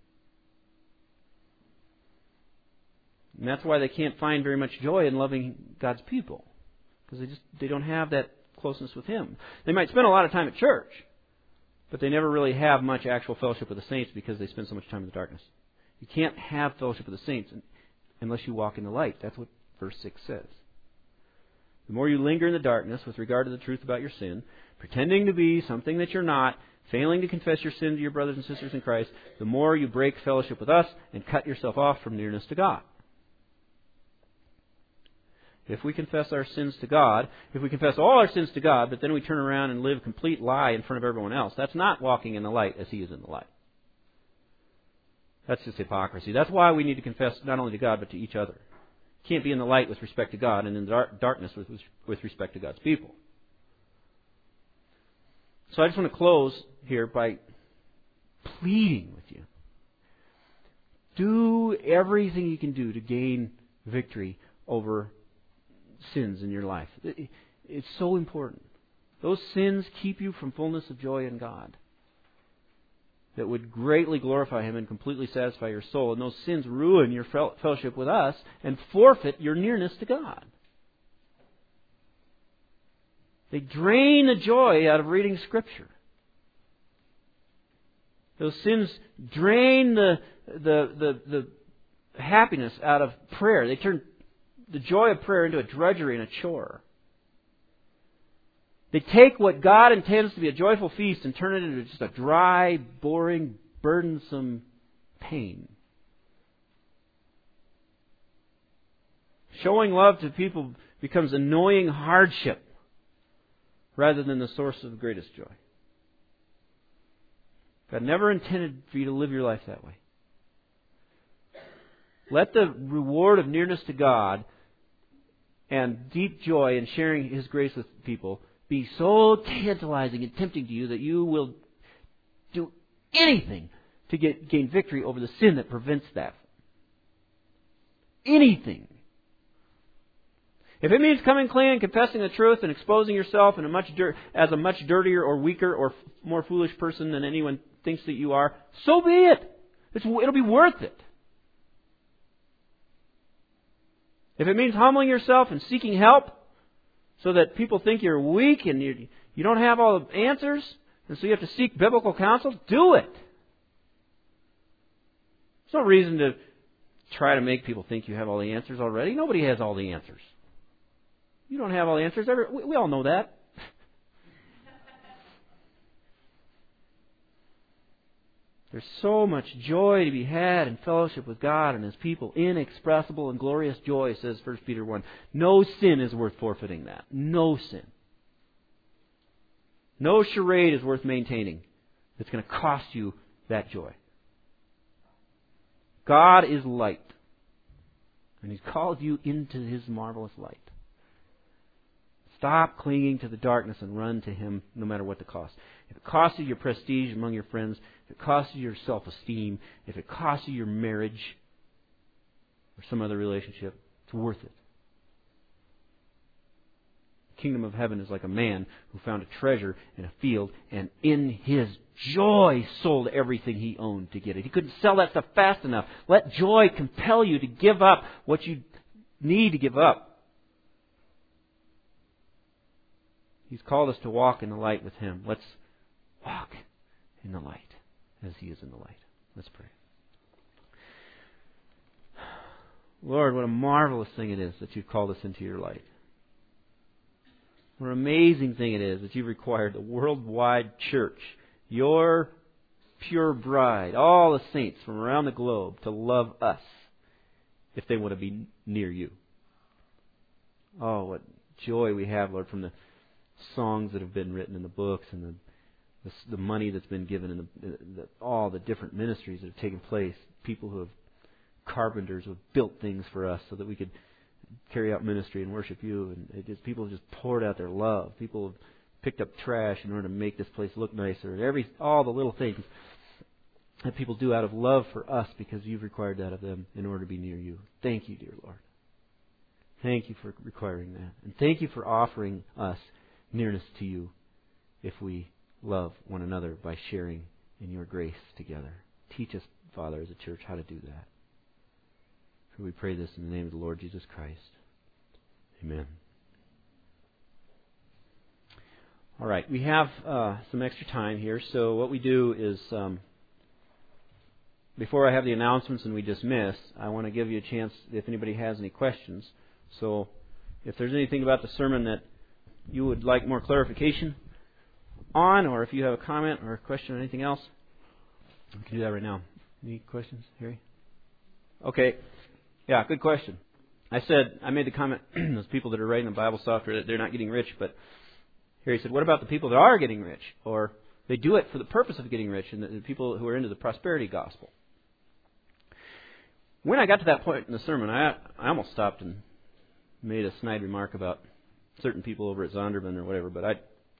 And that's why they can't find very much joy in loving God's people. Because they don't have that closeness with Him. They might spend a lot of time at church. but they never really have much actual fellowship with the saints because they spend so much time in the darkness. You can't have fellowship with the saints unless you walk in the light. That's what verse 6 says. The more you linger in the darkness with regard to the truth about your sin, pretending to be something that you're not, failing to confess your sin to your brothers and sisters in Christ, the more you break fellowship with us and cut yourself off from nearness to God. If we confess our sins to God, if we confess all our sins to God, but then we turn around and live a complete lie in front of everyone else, that's not walking in the light as He is in the light. That's just hypocrisy. That's why we need to confess not only to God, but to each other. You can't be in the light with respect to God and in the darkness with respect to God's people. So I just want to close here by pleading with you. Do everything you can do to gain victory over sins in your life. It's so important. Those sins keep you from fullness of joy in God that would greatly glorify Him and completely satisfy your soul. And those sins ruin your fellowship with us and forfeit your nearness to God. They drain the joy out of reading Scripture. Those sins drain the happiness out of prayer. They turn the joy of prayer into a drudgery and a chore. They take what God intends to be a joyful feast and turn it into just a dry, boring, burdensome pain. Showing love to people becomes annoying hardship rather than the source of the greatest joy. God never intended for you to live your life that way. Let the reward of nearness to God and deep joy in sharing His grace with people be so tantalizing and tempting to you that you will do anything to gain victory over the sin that prevents that. Anything. If it means coming clean, confessing the truth, and exposing yourself in as a much dirtier or weaker or more foolish person than anyone thinks that you are, so be it. It'll be worth it. If it means humbling yourself and seeking help so that people think you're weak and you don't have all the answers, and so you have to seek biblical counsel, do it. There's no reason to try to make people think you have all the answers already. Nobody has all the answers. You don't have all the answers. We all know that. There's so much joy to be had in fellowship with God and His people. Inexpressible and glorious joy, says 1 Peter 1. No sin is worth forfeiting that. No sin. No charade is worth maintaining that's going to cost you that joy. God is light. And He's called you into His marvelous light. Stop clinging to the darkness and run to Him no matter what the cost. If it costs you your prestige among your friends, if it costs you your self-esteem, if it costs you your marriage or some other relationship, it's worth it. The kingdom of heaven is like a man who found a treasure in a field and in his joy sold everything he owned to get it. He couldn't sell that stuff fast enough. Let joy compel you to give up what you need to give up. He's called us to walk in the light with Him. Let's walk in the light as He is in the light. Let's pray. Lord, what a marvelous thing it is that You've called us into Your light. What an amazing thing it is that You've required the worldwide church, Your pure bride, all the saints from around the globe to love us if they want to be near You. Oh, what joy we have, Lord, from the songs that have been written in the books and the money that's been given and all the different ministries that have taken place. People who have carpenters who have built things for us so that we could carry out ministry and worship You. And people have just poured out their love. People have picked up trash in order to make this place look nicer. All the little things that people do out of love for us because You've required that of them in order to be near You. Thank You, dear Lord. Thank You for requiring that. And thank You for offering us nearness to You if we love one another by sharing in Your grace together. Teach us, Father, as a church, how to do that. For we pray this in the name of the Lord Jesus Christ. Amen. All right, we have some extra time here, so what we do is, before I have the announcements and we dismiss, I want to give you a chance if anybody has any questions. So if there's anything about the sermon that you would like more clarification on, or if you have a comment or a question or anything else, we can do that right now. Any questions, Harry? Okay. Yeah, good question. I made the comment, those people that are writing the Bible software, that they're not getting rich, but here he said, what about the people that are getting rich? Or they do it for the purpose of getting rich, and the people who are into the prosperity gospel. When I got to that point in the sermon, I almost stopped and made a snide remark about certain people over at Zondervan or whatever, but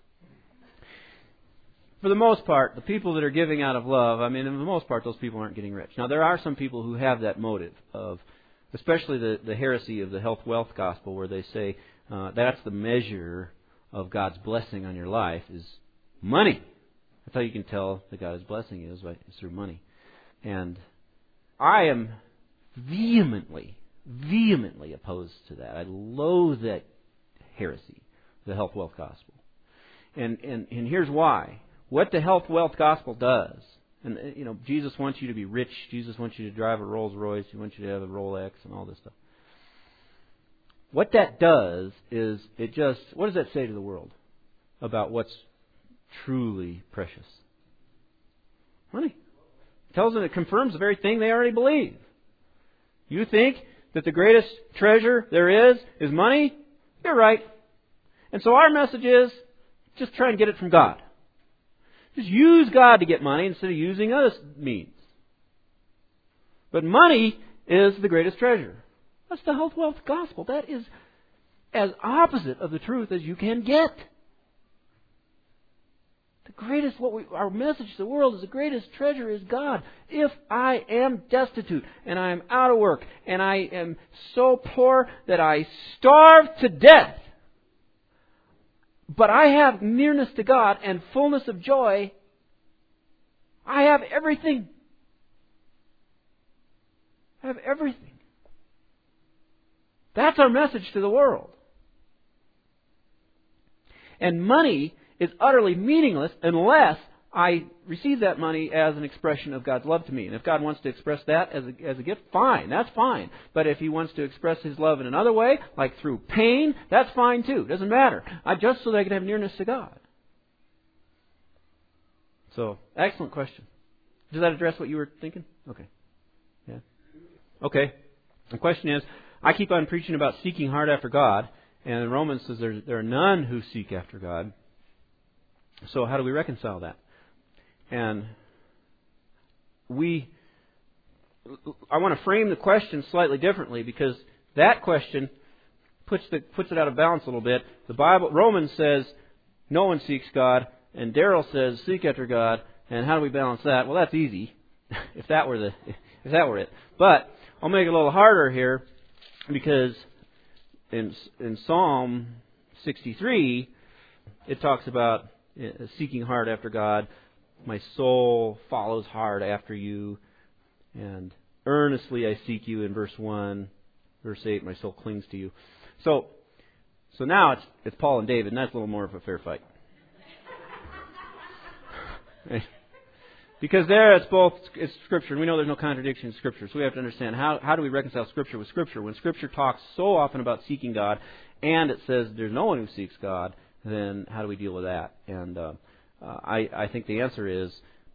for the most part, the people that are giving out of love, for the most part, those people aren't getting rich. Now, there are some people who have that motive of, especially the heresy of the health wealth gospel, where they say that's the measure of God's blessing on your life is money. That's how you can tell that God's blessing is through money. And I am vehemently opposed to that. I loathe that heresy, the health wealth gospel. And here's why. What the health wealth gospel does, and Jesus wants you to be rich. Jesus wants you to drive a Rolls Royce. He wants you to have a Rolex and all this stuff. What that does is what does that say to the world about what's truly precious? Money. It confirms the very thing they already believe. You think that the greatest treasure there is money? You're right. And so our message is just try and get it from God. Just use God to get money instead of using other means. But money is the greatest treasure. That's the health wealth gospel. That is as opposite of the truth as you can get. The greatest, our message to the world is the greatest treasure is God. If I am destitute and I am out of work and I am so poor that I starve to death, but I have nearness to God and fullness of joy, I have everything. I have everything. That's our message to the world. And money is utterly meaningless unless I receive that money as an expression of God's love to me. And if God wants to express that as a gift, fine, that's fine. But if He wants to express His love in another way, like through pain, that's fine too. Doesn't matter. Just so that I can have nearness to God. So, excellent question. Does that address what you were thinking? Okay. Yeah. Okay. The question is, I keep on preaching about seeking hard after God, and Romans says there are none who seek after God. So how do we reconcile that? And I want to frame the question slightly differently, because that question puts it out of balance a little bit. The Bible, Romans says no one seeks God, and Darrell says seek after God. And how do we balance that? Well, that's easy, if that were it. But I'll make it a little harder here, because in Psalm 63, it talks about seeking hard after God. My soul follows hard after you, and earnestly I seek you in verse 1. Verse 8, my soul clings to you. So now it's Paul and David, and that's a little more of a fair fight. Because there it's Scripture, and we know there's no contradiction in Scripture, so we have to understand how do we reconcile Scripture with Scripture. When Scripture talks so often about seeking God, and it says there's no one who seeks God, then how do we deal with that? And I think the answer is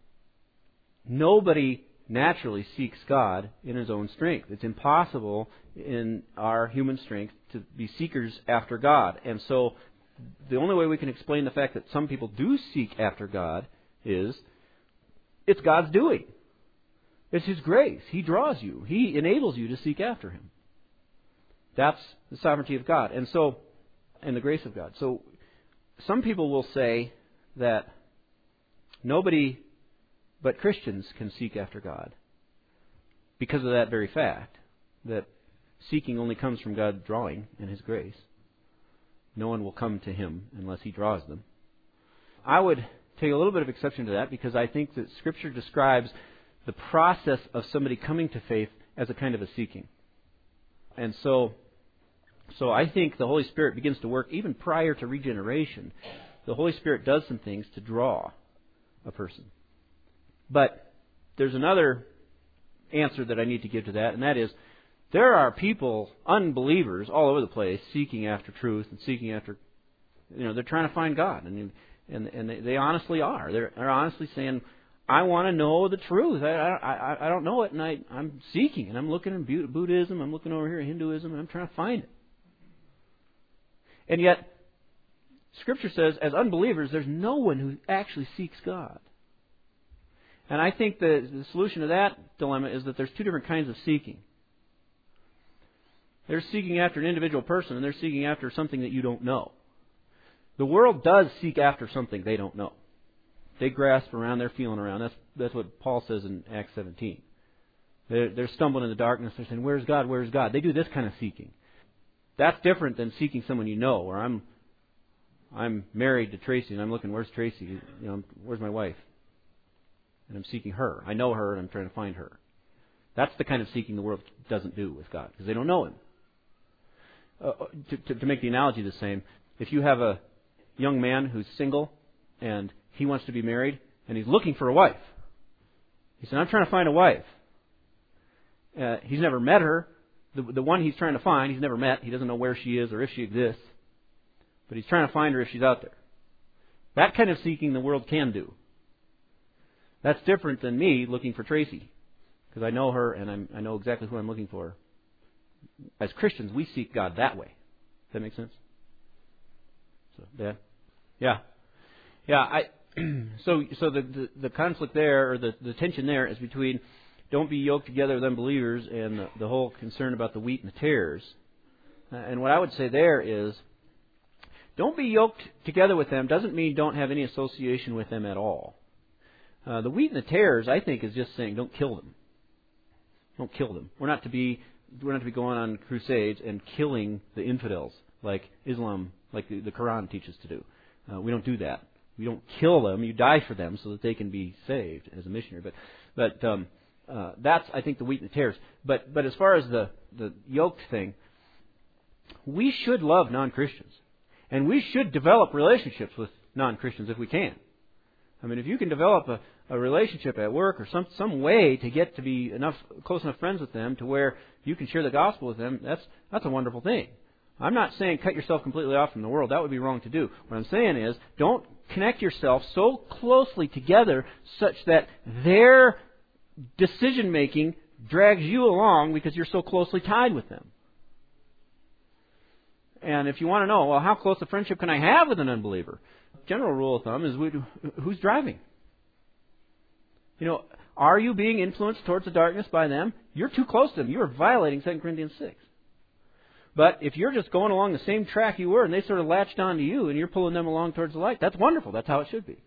nobody naturally seeks God in his own strength. It's impossible in our human strength to be seekers after God. And so the only way we can explain the fact that some people do seek after God is it's God's doing. It's His grace. He draws you. He enables you to seek after Him. That's the sovereignty of God. And the grace of God. So some people will say that nobody but Christians can seek after God because of that very fact, that seeking only comes from God drawing in His grace. No one will come to Him unless He draws them. I would take a little bit of exception to that, because I think that Scripture describes the process of somebody coming to faith as a kind of a seeking. And so I think the Holy Spirit begins to work even prior to regeneration the Holy Spirit does some things to draw a person. But there's another answer that I need to give to that, and that is, there are people, unbelievers, all over the place, seeking after truth and seeking after, they're trying to find God, and they honestly are. They're honestly saying, I want to know the truth. I don't know it, and I'm seeking, and I'm looking in Buddhism, I'm looking over here in Hinduism, and I'm trying to find it. And yet, Scripture says, as unbelievers, there's no one who actually seeks God. And I think the solution to that dilemma is that there's two different kinds of seeking. They're seeking after an individual person, and they're seeking after something that you don't know. The world does seek after something they don't know. They grasp around, they're feeling around. That's what Paul says in Acts 17. They're stumbling in the darkness. They're saying, "Where's God? Where's God?" They do this kind of seeking. That's different than seeking someone you know. Or I'm married to Tracy, and I'm looking, where's Tracy? Where's my wife? And I'm seeking her. I know her, and I'm trying to find her. That's the kind of seeking the world doesn't do with God, because they don't know Him. To make the analogy the same, if you have a young man who's single, and he wants to be married, and he's looking for a wife. He said, I'm trying to find a wife. He's never met her. The one he's trying to find, he's never met. He doesn't know where she is or if she exists. But he's trying to find her if she's out there. That kind of seeking the world can do. That's different than me looking for Tracy, because I know her and I know exactly who I'm looking for. As Christians, we seek God that way. Does that make sense? So, Dad? Yeah. So the conflict there, or the tension there, is between don't be yoked together with unbelievers and the whole concern about the wheat and the tares. And what I would say there is, don't be yoked together with them doesn't mean don't have any association with them at all. The wheat and the tares, I think, is just saying don't kill them. Don't kill them. We're not to be going on crusades and killing the infidels like Islam, like the Quran teaches to do. We don't do that. We don't kill them. You die for them so that they can be saved as a missionary. But that's, I think, the wheat and the tares. But as far as the yoked thing, we should love non-Christians. And we should develop relationships with non-Christians if we can. I mean, if you can develop a relationship at work or some way to get to be close enough friends with them to where you can share the gospel with them, that's a wonderful thing. I'm not saying cut yourself completely off from the world. That would be wrong to do. What I'm saying is don't connect yourself so closely together such that their decision-making drags you along because you're so closely tied with them. And if you want to know, well, how close a friendship can I have with an unbeliever? General rule of thumb is who's driving? Are you being influenced towards the darkness by them? You're too close to them. You are violating 2 Corinthians 6. But if you're just going along the same track you were and they sort of latched onto you and you're pulling them along towards the light, that's wonderful. That's how it should be.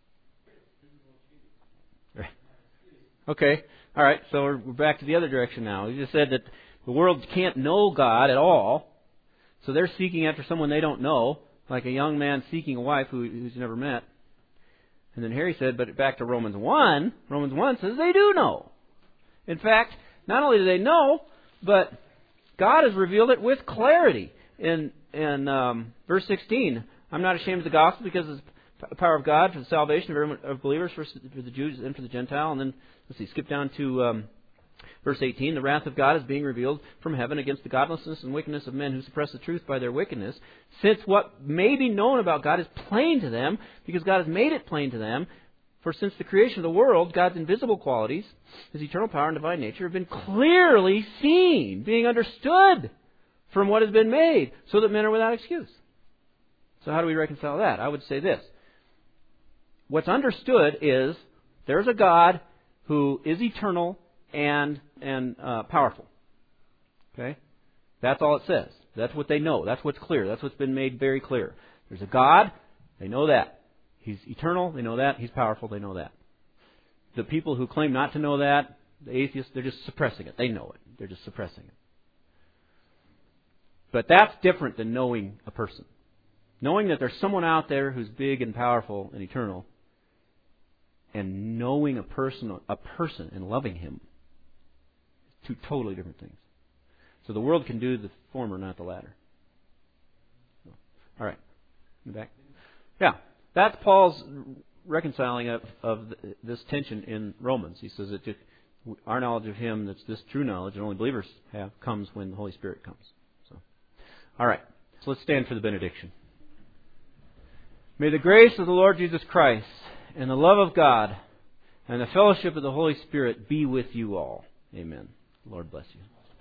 Okay. All right. So we're back to the other direction now. We just said that the world can't know God at all. So they're seeking after someone they don't know, like a young man seeking a wife who's never met. And then Harry said, but back to Romans 1, Romans 1 says they do know. In fact, not only do they know, but God has revealed it with clarity. In verse 16, I'm not ashamed of the gospel because it's the power of God for the salvation of believers, for the Jews and for the Gentile. And then, skip down to verse 18. The wrath of God is being revealed from heaven against the godlessness and wickedness of men who suppress the truth by their wickedness, since what may be known about God is plain to them, because God has made it plain to them. For since the creation of the world, God's invisible qualities, His eternal power and divine nature, have been clearly seen, being understood from what has been made, so that men are without excuse. So how do we reconcile that? I would say this. What's understood is there's a God who is eternal and powerful. Okay? That's all it says. That's what they know. That's what's clear. That's what's been made very clear. There's a God. They know that. He's eternal. They know that. He's powerful. They know that. The people who claim not to know that, the atheists, they're just suppressing it. They know it. They're just suppressing it. But that's different than knowing a person. Knowing that there's someone out there who's big and powerful and eternal, and knowing a person and loving him, two totally different things. So the world can do the former, not the latter. All right. In the back. Yeah, that's Paul's reconciling of this tension in Romans. He says that our knowledge of Him, that's this true knowledge that only believers have, comes when the Holy Spirit comes. So, all right, so let's stand for the benediction. May the grace of the Lord Jesus Christ and the love of God and the fellowship of the Holy Spirit be with you all. Amen. Lord bless you.